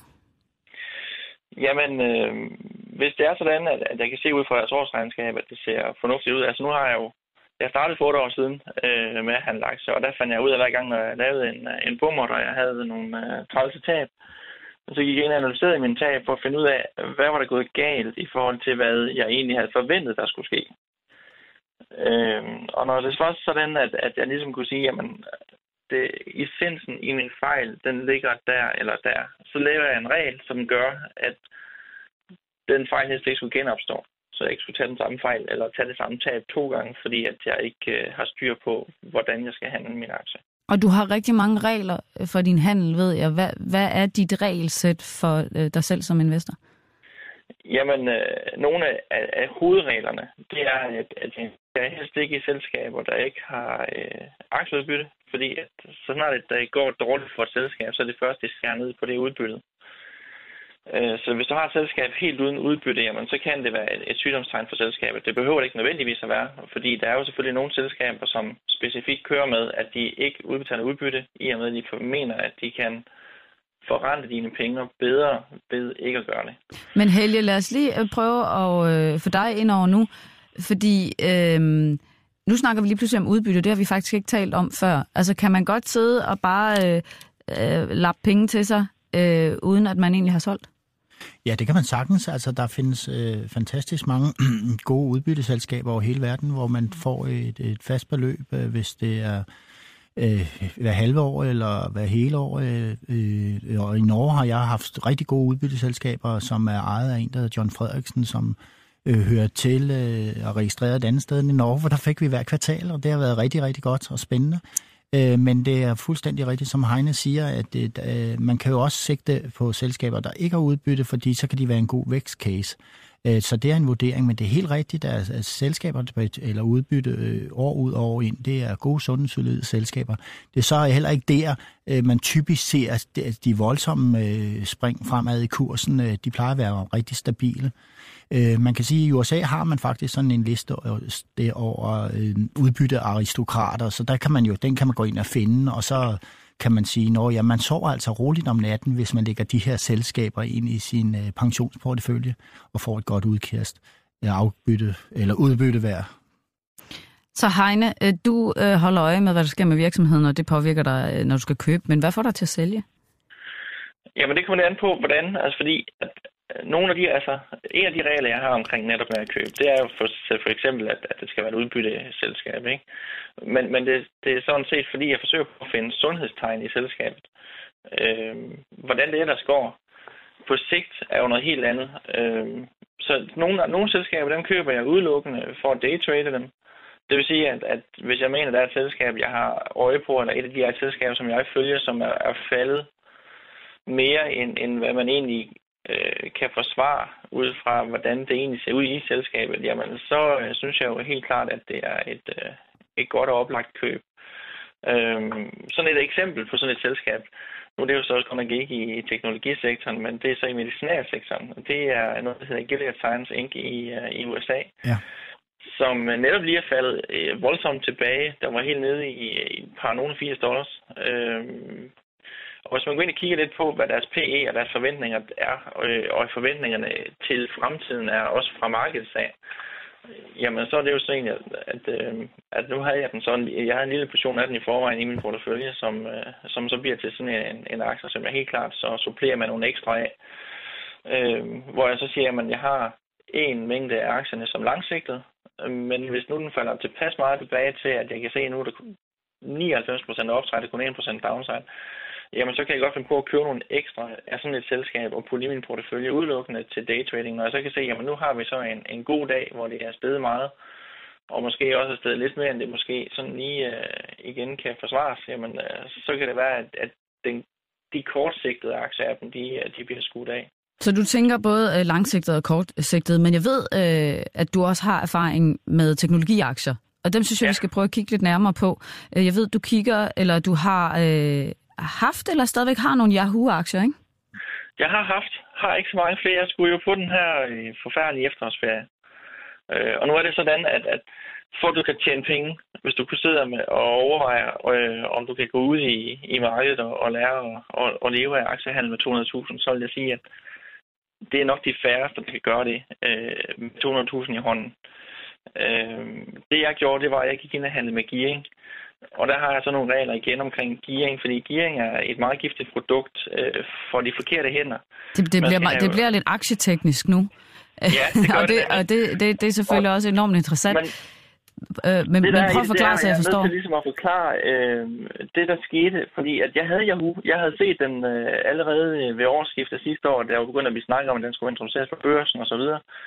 Jamen, øh, hvis det er sådan, at, at jeg kan se ud fra deres årsregnskab, at det ser fornuftigt ud. Altså nu har jeg jo, jeg startede for otte år siden øh, med at handle aktier, og der fandt jeg ud af hver gang, når jeg lavede en, en bummer, og jeg havde nogle øh, trælse tab. Og så gik jeg ind og analyserede min tab for at finde ud af, hvad var der gået galt i forhold til, hvad jeg egentlig havde forventet, der skulle ske. Øhm, og når det var sådan, at, at jeg ligesom kunne sige, jamen, det, essensen i min fejl, den ligger der eller der, så laver jeg en regel, som gør, at den fejl helst ikke skulle genopstå. Så jeg ikke skulle tage den samme fejl, eller tage det samme tab to gange, fordi at jeg ikke øh, har styr på, hvordan jeg skal handle min aktie. Og du har rigtig mange regler for din handel, ved jeg. Hvad, hvad er dit regelsæt for øh, dig selv som investor? Jamen, øh, nogle af, af hovedreglerne, det er, at, at jeg er helst ikke i selskaber, der ikke har øh, aktieudbytte, fordi at, så snart det der går dårligt for et selskab, så er det først, det skærer ned på det udbytte. Øh, så hvis du har et selskab helt uden udbytte, jamen, så kan det være et, et sygdomstegn for selskabet. Det behøver det ikke nødvendigvis at være, fordi der er jo selvfølgelig nogle selskaber, som specifikt kører med, at de ikke udbetaler udbytte, i og med at de mener, at de kan forrente dine penge bedre ved ikke at gøre det. Men Helge, lad os lige prøve at øh, få dig ind over nu, fordi øh, nu snakker vi lige pludselig om udbytte, det har vi faktisk ikke talt om før. Altså kan man godt sidde og bare øh, øh, lappe penge til sig, øh, uden at man egentlig har solgt? Ja, det kan man sagtens. Altså, der findes øh, fantastisk mange gode udbytteselskaber over hele verden, hvor man får et, et fast beløb, øh, hvis det er øh, hver halve år eller hver hele år. Øh, øh, og i Norge har jeg haft rigtig gode udbytteselskaber, som er ejet af en, der hedder John Frederiksen, som øh, hører til øh, og registreret et andet sted end i Norge, hvor der fik vi hver kvartal, og det har været rigtig, rigtig godt og spændende. Men det er fuldstændig rigtigt, som Heine siger, at det, øh, man kan jo også sigte på selskaber, der ikke har udbytte, fordi så kan de være en god vækstcase. Øh, så det er en vurdering, men det er helt rigtigt, at, at selskaber eller udbytte øh, år ud og år ind, det er gode, sundhedssolide selskaber. Det er så heller ikke der, øh, man typisk ser, at de voldsomme øh, spring fremad i kursen, øh, de plejer at være rigtig stabile. Øh, man kan sige, at i U S A har man faktisk sådan en liste der over øh, udbytte aristokrater, så der kan man jo, den kan man gå ind og finde, og så kan man sige, at ja, man sover altså roligt om natten, hvis man lægger de her selskaber ind i sin øh, pensionsportefølje og får et godt udkast af afbytte eller udbytte hver. Så Heine, du øh, holder øje med, hvad der sker med virksomheden, og det påvirker dig, når du skal købe, men hvad får dig til at sælge? Jamen det kommer an på, hvordan, altså fordi at nogle af de, altså, en af de regler, jeg har omkring netop med at købe, det er jo for, for eksempel, at, at det skal være et udbytteselskab, ikke? Men, men det, det er sådan set, fordi jeg forsøger på at finde sundhedstegn i selskabet. Øh, hvordan det ellers går på sigt er jo noget helt andet. Øh, så nogle, nogle selskaber, dem køber jeg udelukkende for at daytrade dem. Det vil sige, at, at hvis jeg mener, at der er et selskab, jeg har øje på, eller et af de her selskaber, som jeg følger, som er, er faldet mere end, end hvad man egentlig kan forsvare ud fra, hvordan det egentlig ser ud i selskabet, jamen så øh, synes jeg jo helt klart, at det er et, øh, et godt og oplagt køb. Øhm, sådan et eksempel på sådan et selskab, nu er det jo så også kun ikke i teknologisektoren, men det er så i medicinalsektoren. Det er noget, der hedder Gilead Sciences Incorporated i, uh, i U S A, ja. Som netop lige er faldet øh, voldsomt tilbage. Der var helt nede i, i et par nogle firs dollars. Øhm, Og hvis man går ind og kigger lidt på, hvad deres P E og deres forventninger er, og forventningerne til fremtiden er også fra markedet af, jamen så er det jo sådan, at at, øh, at nu havde jeg den sådan, jeg havde en lille portion af den i forvejen i min portefølje, som, øh, som så bliver til sådan en, en aktie, som jeg helt klart så supplerer med nogle ekstra af. Øh, hvor jeg så siger, at jeg har en mængde af aktierne som langsigtet, men hvis nu den falder tilpas meget tilbage til, at jeg kan se nu, at nioghalvfems procent optræk, det kun en procent downside, jamen så kan jeg godt finde på at købe nogle ekstra af sådan et selskab og putte i min portefølje udelukkende til daytrading, og jeg så kan se, jamen nu har vi så en, en god dag, hvor det er steget meget, og måske også er steget lidt mere, end det måske sådan lige øh, igen kan forsvares, jamen øh, så kan det være, at, at den, de kortsigtede aktier af dem, de, de bliver skudt af. Så du tænker både langsigtet og kortsigtet, men jeg ved, øh, at du også har erfaring med teknologiaktier, og dem synes jeg, ja. vi skal prøve at kigge lidt nærmere på. Jeg ved, du kigger, eller du har øh, haft, eller stadigvæk har nogle Yahoo-aktier, ikke? Jeg har haft, har ikke så mange flere. Jeg skulle jo på den her forfærdelige efterårsferie. Øh, og nu er det sådan, at, at for at du kan tjene penge, hvis du kunne sidde med og overveje, øh, om du kan gå ud i, i markedet og, og lære at og, og leve af aktiehandel med to hundrede tusind, så vil jeg sige, at det er nok de færreste, der kan gøre det øh, med to hundrede tusind i hånden. Øh, det jeg gjorde, det var, at jeg gik ind og handlede med gearing. Og der har jeg så nogle regler igen omkring gearing, fordi gearing er et meget giftigt produkt øh, for de forkerte hænder. Det, det, bliver, have... det bliver lidt aktieteknisk nu. Ja, det gør og det, det. Og det, det, det er selvfølgelig og, også enormt interessant. Men, øh, men, men prøv at forklare, så jeg forstår. Jeg er nødt til ligesom at forklare øh, det, der skete, fordi at jeg havde Yahoo. Jeg havde set den øh, allerede ved årsskiftet sidste år, da jeg var begyndt at blive snakket om, at den skulle introduceres på børsen osv.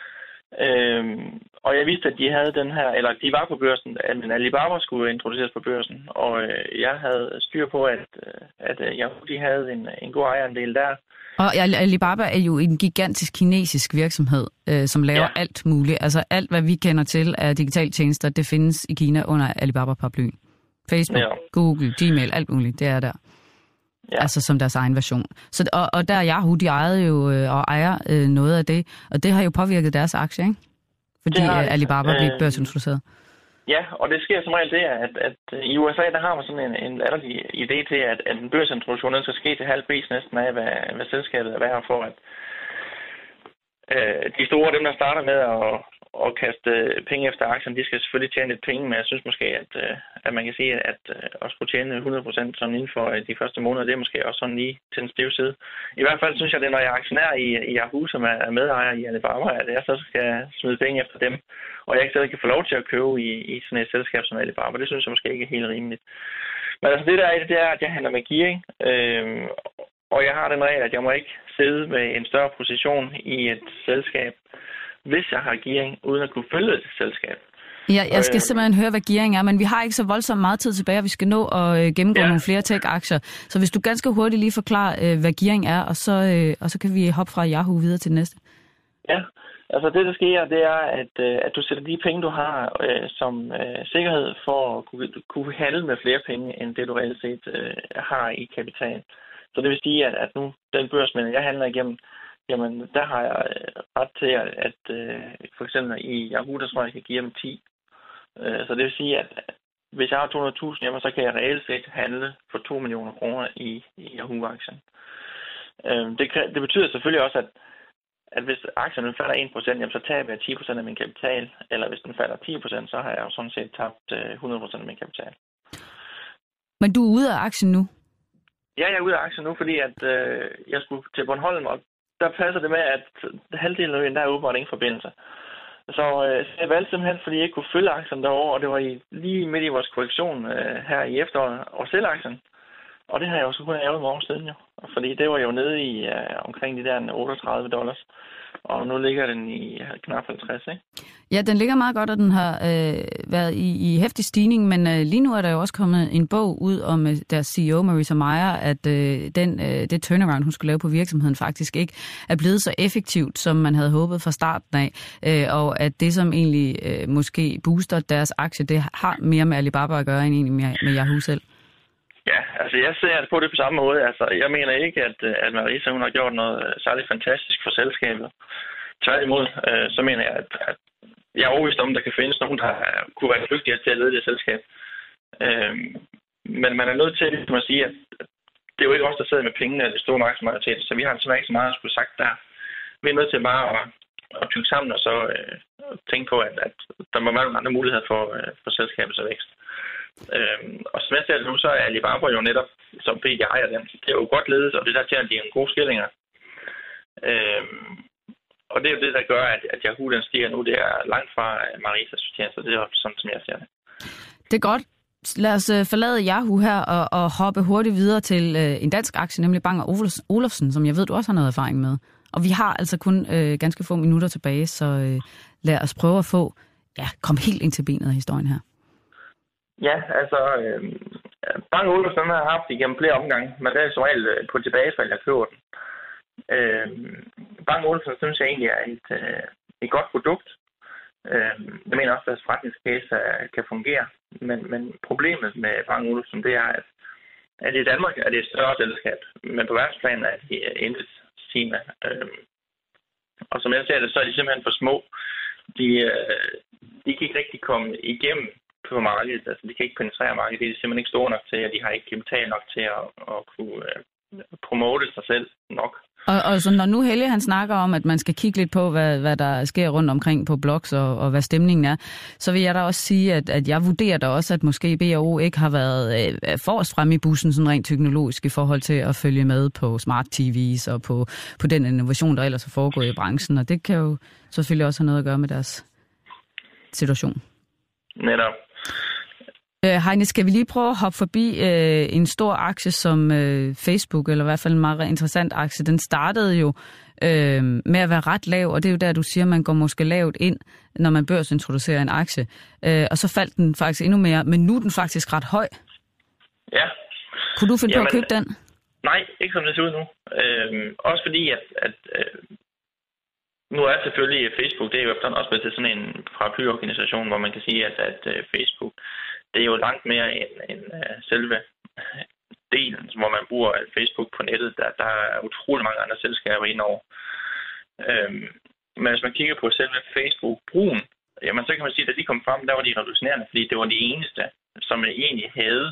Øhm, og jeg vidste, at de havde den her, eller de var på børsen, at Alibaba skulle introduceres på børsen, og øh, jeg havde styr på, at, at øh, Yahoo, de havde en, en god ejerandel der. Og Alibaba er jo en gigantisk kinesisk virksomhed, øh, som laver ja. alt muligt. Altså alt, hvad vi kender til af digitale tjenester, det findes i Kina under Alibaba-paraplyen. Facebook, ja. Google, Gmail, alt muligt, det er der. Ja. Altså som deres egen version. Så, og, og der er Yahoo, de ejede jo øh, og ejer øh, noget af det, og det har jo påvirket deres aktie, ikke? Fordi øh, Alibaba øh, blev børsintroduceret. Ja, og det sker som regel det, at, at i U S A, der har man sådan en, en latterlig idé til, at, at en børsintroduktion, den skal ske til halv pris næsten af, hvad, hvad selskabet er værd for, at øh, de store, dem der starter med at, at kaste penge efter aktierne, de skal selvfølgelig tjene lidt penge, men jeg synes måske, at, at man kan sige, at at skulle tjene hundrede procent sådan inden for de første måneder, det er måske også sådan lige til den stive side. I hvert fald synes jeg, det når jeg er aktionær i, i Yahoo, som er medejer i Alibaba, at jeg så skal smide penge efter dem, og jeg ikke stadig kan få lov til at købe i, i sådan et selskab som Alibaba. Det synes jeg måske ikke er helt rimeligt. Men altså det der er det, er, at jeg handler med gearing, øh, og jeg har den regel, at jeg må ikke sidde med en større position i et selskab, hvis jeg har gearing, uden at kunne følge et selskab. Ja, jeg skal simpelthen høre, hvad gearing er, men vi har ikke så voldsomt meget tid tilbage, og vi skal nå at gennemgå ja. nogle flere tech-aktier. Så hvis du ganske hurtigt lige forklarer, hvad gearing er, og så, og så kan vi hoppe fra Yahoo videre til næste. Ja, altså det, der sker, det er, at, at du sætter de penge, du har øh, som øh, sikkerhed for at kunne, kunne handle med flere penge, end det du reelt set øh, har i kapital. Så det vil sige, at, at nu den børsmænd, jeg handler igennem, jamen der har jeg ret til, at, at for eksempel i Yahoo, der tror jeg, jeg kan give dem ti. Så det vil sige, at hvis jeg har to hundrede tusind, jamen, så kan jeg reelt set handle for to millioner kroner i, i Yahoo-aktien. Det, det betyder selvfølgelig også, at, at hvis aktierne falder en procent, jamen, så taber jeg ti procent af min kapital. Eller hvis den falder ti procent, så har jeg jo sådan set tabt hundrede procent af min kapital. Men du er ude af aktien nu? Ja, jeg er ude af aktien nu, fordi at, øh, jeg skulle til Bornholm, og der passer det med, at halvdelen af den der er åbenbart ingen forbindelse. Så øh, jeg valgte simpelthen, fordi jeg ikke kunne følge aktien derovre, og det var i, lige midt i vores korrektion øh, her i efteråret, og sælge aktien. Og det har jeg jo så kun ærget mig over siden jo. Fordi det var jo nede i øh, omkring de der otteogtredive dollars. Og nu ligger den i knap halvtreds, ikke? Ja, den ligger meget godt, og den har øh, været i, i heftig stigning, men øh, lige nu er der jo også kommet en bog ud om øh, deres C E O, Marissa Mayer, at øh, den, øh, det turnaround, hun skulle lave på virksomheden, faktisk ikke er blevet så effektivt, som man havde håbet fra starten af, øh, og at det, som egentlig øh, måske booster deres aktie, det har mere med Alibaba at gøre, end egentlig med, med Yahoo selv. Ja, altså jeg ser på det på samme måde. Altså, jeg mener ikke, at, at Marissa hun har gjort noget særligt fantastisk for selskabet. Tværtimod, øh, så mener jeg, at, at jeg er overbevist om, at der kan findes nogen, der kunne være dygtigere til at lede det selskab. Øh, men man er nødt til ligesom at sige, at det er jo ikke os, der sidder med pengene af det store markedsmajoritet, så vi har simpelthen ikke så meget at skulle sagt der. Vi er nødt til bare at, at tykke sammen og så øh, tænke på, at, at der må være nogle andre muligheder for, øh, for selskabets vækst. Øhm, og som jeg ser det nu, så er Alibaba jo netop, som B G ejer den, det er jo godt ledet, og det der tjener de en gode skillinger. Øhm, og det er jo det, der gør, at, at Yahoo den stiger nu, det er langt fra Marisas fortjeneste, det er jo sådan, som jeg ser det. Det er godt. Lad os uh, forlade Yahoo her og, og hoppe hurtigt videre til uh, en dansk aktie, nemlig Bang og Olufsen, som jeg ved, du også har noget erfaring med. Og vi har altså kun uh, ganske få minutter tilbage, så uh, lad os prøve at få, ja, kom helt ind til benet af historien her. Ja, altså, øh, Bang og Olufsen har haft igennem flere omgange, men det er som regel på tilbagefald, jeg køber den. Øh, Bang og Olufsen synes jeg egentlig er et, øh, et godt produkt. Øh, jeg mener også, at deres forretningscase kan fungere, men, men problemet med Bang og Olufsen, det er, at, at i Danmark er det et større selskab, men på verdensplan er de intet sigende. Øh, og som jeg ser det, så er de simpelthen for små. De, øh, de kan ikke rigtig komme igennem på markedet. Altså, de kan ikke penetrere markedet. De er simpelthen ikke store nok til, at de har ikke kapital nok til at, at kunne uh, promote sig selv nok. Og, og så når nu Helge han snakker om, at man skal kigge lidt på, hvad, hvad der sker rundt omkring på blogs og, og hvad stemningen er, så vil jeg da også sige, at, at jeg vurderer da også, at måske B og O ikke har været øh, forrest fremme i bussen sådan rent teknologisk i forhold til at følge med på smart T V's og på, på den innovation, der ellers har foregået i branchen. Og det kan jo selvfølgelig også have noget at gøre med deres situation. Netop. Øh, Heine, skal vi lige prøve at hoppe forbi øh, en stor aktie som øh, Facebook, eller i hvert fald en meget interessant aktie. Den startede jo øh, med at være ret lav, og det er jo der, du siger, man går måske lavt ind, når man børsintroducerer en aktie. Øh, og så faldt den faktisk endnu mere, men nu er den faktisk ret høj. Ja. Kunne du finde Jamen, på at købe den? Nej, ikke som det ser ud nu. Øh, også fordi, at, at øh, nu er selvfølgelig Facebook, det er jo også blevet til sådan en paraplyorganisation, hvor man kan sige, at, at uh, Facebook, det er jo langt mere end, end uh, selve delen, hvor man bruger Facebook på nettet. Der, der er utrolig mange andre selskaber indover. Øhm, men hvis man kigger på selve Facebook-brugen, jamen så kan man sige, at da de kom frem, der var de revolutionerende, fordi det var de eneste, som egentlig havde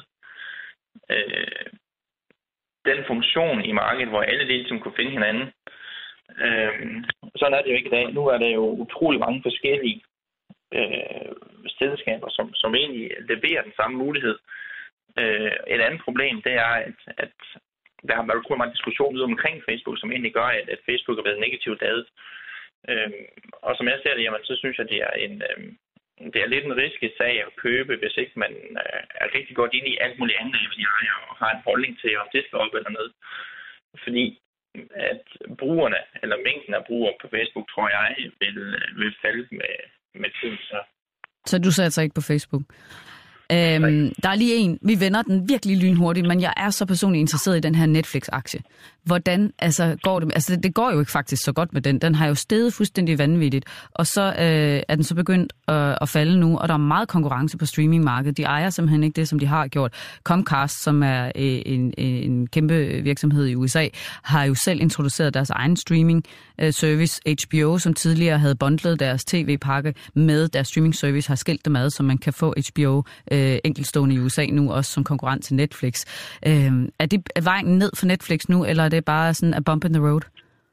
øh, den funktion i markedet, hvor alle ligesom kunne finde hinanden. Øhm, sådan er det jo ikke i dag. Nu er der jo utrolig mange forskellige øh, selskaber, som, som egentlig leverer den samme mulighed. Øh, et andet problem, det er, at, at der har været utrolig meget diskussion ude omkring Facebook, som egentlig gør, at, at Facebook har været negativt ladet. Øh, og som jeg ser det, jamen, så synes jeg, at det er en, øh, det er lidt en risky sag at købe, hvis ikke man øh, er rigtig godt inde i alt muligt andet, hvad de ejer, og har en holdning til, om det skal op eller ned. Fordi at brugerne, eller mængden af brugere på Facebook, tror jeg, vil, vil falde med, med tiden. Så. så du satser ikke på Facebook? Øhm, der er lige en, vi vender den virkelig lynhurtigt, men jeg er så personligt interesseret i den her Netflix-aktie. Hvordan altså, går det? Altså, det, det går jo ikke faktisk så godt med den. Den har jo steget fuldstændig vanvittigt, og så øh, er den så begyndt øh, at falde nu, og der er meget konkurrence på streamingmarkedet. De ejer simpelthen ikke det, som de har gjort. Comcast, som er øh, en, en kæmpe virksomhed i U S A, har jo selv introduceret deres egen streaming-service. H B O, som tidligere havde bundlet deres tv-pakke med deres streaming-service, har skilt dem ad, så man kan få H B O øh, enkeltstående i U S A nu, også som konkurrent til Netflix. Øh, er det er vejen ned for Netflix nu, eller er det bare sådan a bump in the road?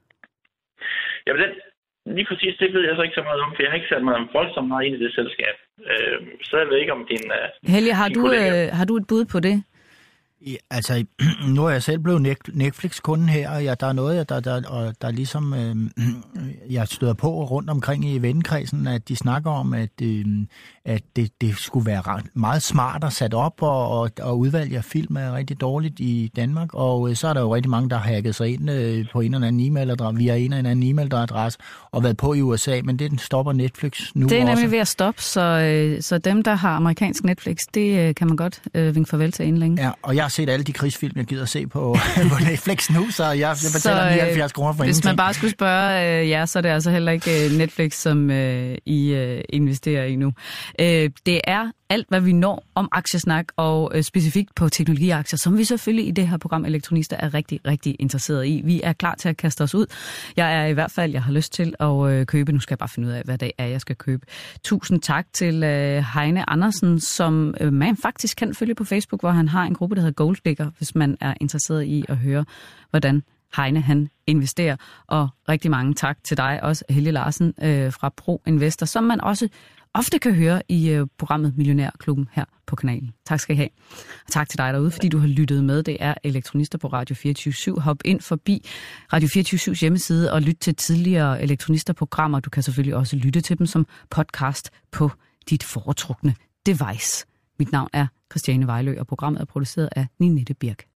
Jamen, den, lige præcis det ved jeg så ikke så meget om, for jeg har ikke sat mig voldsomt meget ind i det selskab. Øh, så jeg ved ikke om din uh, Helge, har, du, øh, har du et bud på det? Ja, altså, nu er jeg selv blevet Netflix-kunden her, og ja, der er noget, der, der, og der er ligesom, øh, jeg støder på rundt omkring i vennkredsen, at de snakker om, at, øh, at det, det skulle være meget smart at sætte op, og, og, og udvalg af film er rigtig dårligt i Danmark, og øh, så er der jo rigtig mange, der har hacket sig ind øh, på en eller anden e-mailadresse, via en eller anden e-mailadresse, og været på i U S A, men det stopper Netflix nu. Det er nemlig også ved at stoppe, så, øh, så dem, der har amerikansk Netflix, det øh, kan man godt øh, vinke farvel til inden længe. Ja, og jeg har set alle de krigsfilm, jeg gider se på, på Netflix nu, så jeg, jeg betaler så, øh, nioghalvfjerds kroner for hvis ingenting. Hvis man bare skulle spørge øh, jer, så er det altså heller ikke øh, Netflix, som øh, I øh, investerer i nu. Øh, det er alt, hvad vi når om aktiesnak, og øh, specifikt på teknologiaktier, som vi selvfølgelig i det her program Elektronister er rigtig, rigtig interesseret i. Vi er klar til at kaste os ud. Jeg er i hvert fald, jeg har lyst til at øh, købe. Nu skal jeg bare finde ud af, hvad det er, jeg skal købe. Tusind tak til øh, Heine Andersen, som øh, man faktisk kan følge på Facebook, hvor han har en gruppe, der hedder Golddigger, hvis man er interesseret i at høre, hvordan Heine han investerer. Og rigtig mange tak til dig også, Helge Larsen øh, fra Pro Investor, som man også ofte kan høre i øh, programmet Millionærklubben her på kanalen. Tak skal I have. Og tak til dig derude, fordi du har lyttet med. Det er Elektronister på Radio fireogtyve syv. Hop ind forbi Radio fireogtyve syvs hjemmeside og lyt til tidligere Elektronister-programmer. Du kan selvfølgelig også lytte til dem som podcast på dit foretrukne device. Mit navn er Christiane Vejlø, og programmet er produceret af Ninette Birk.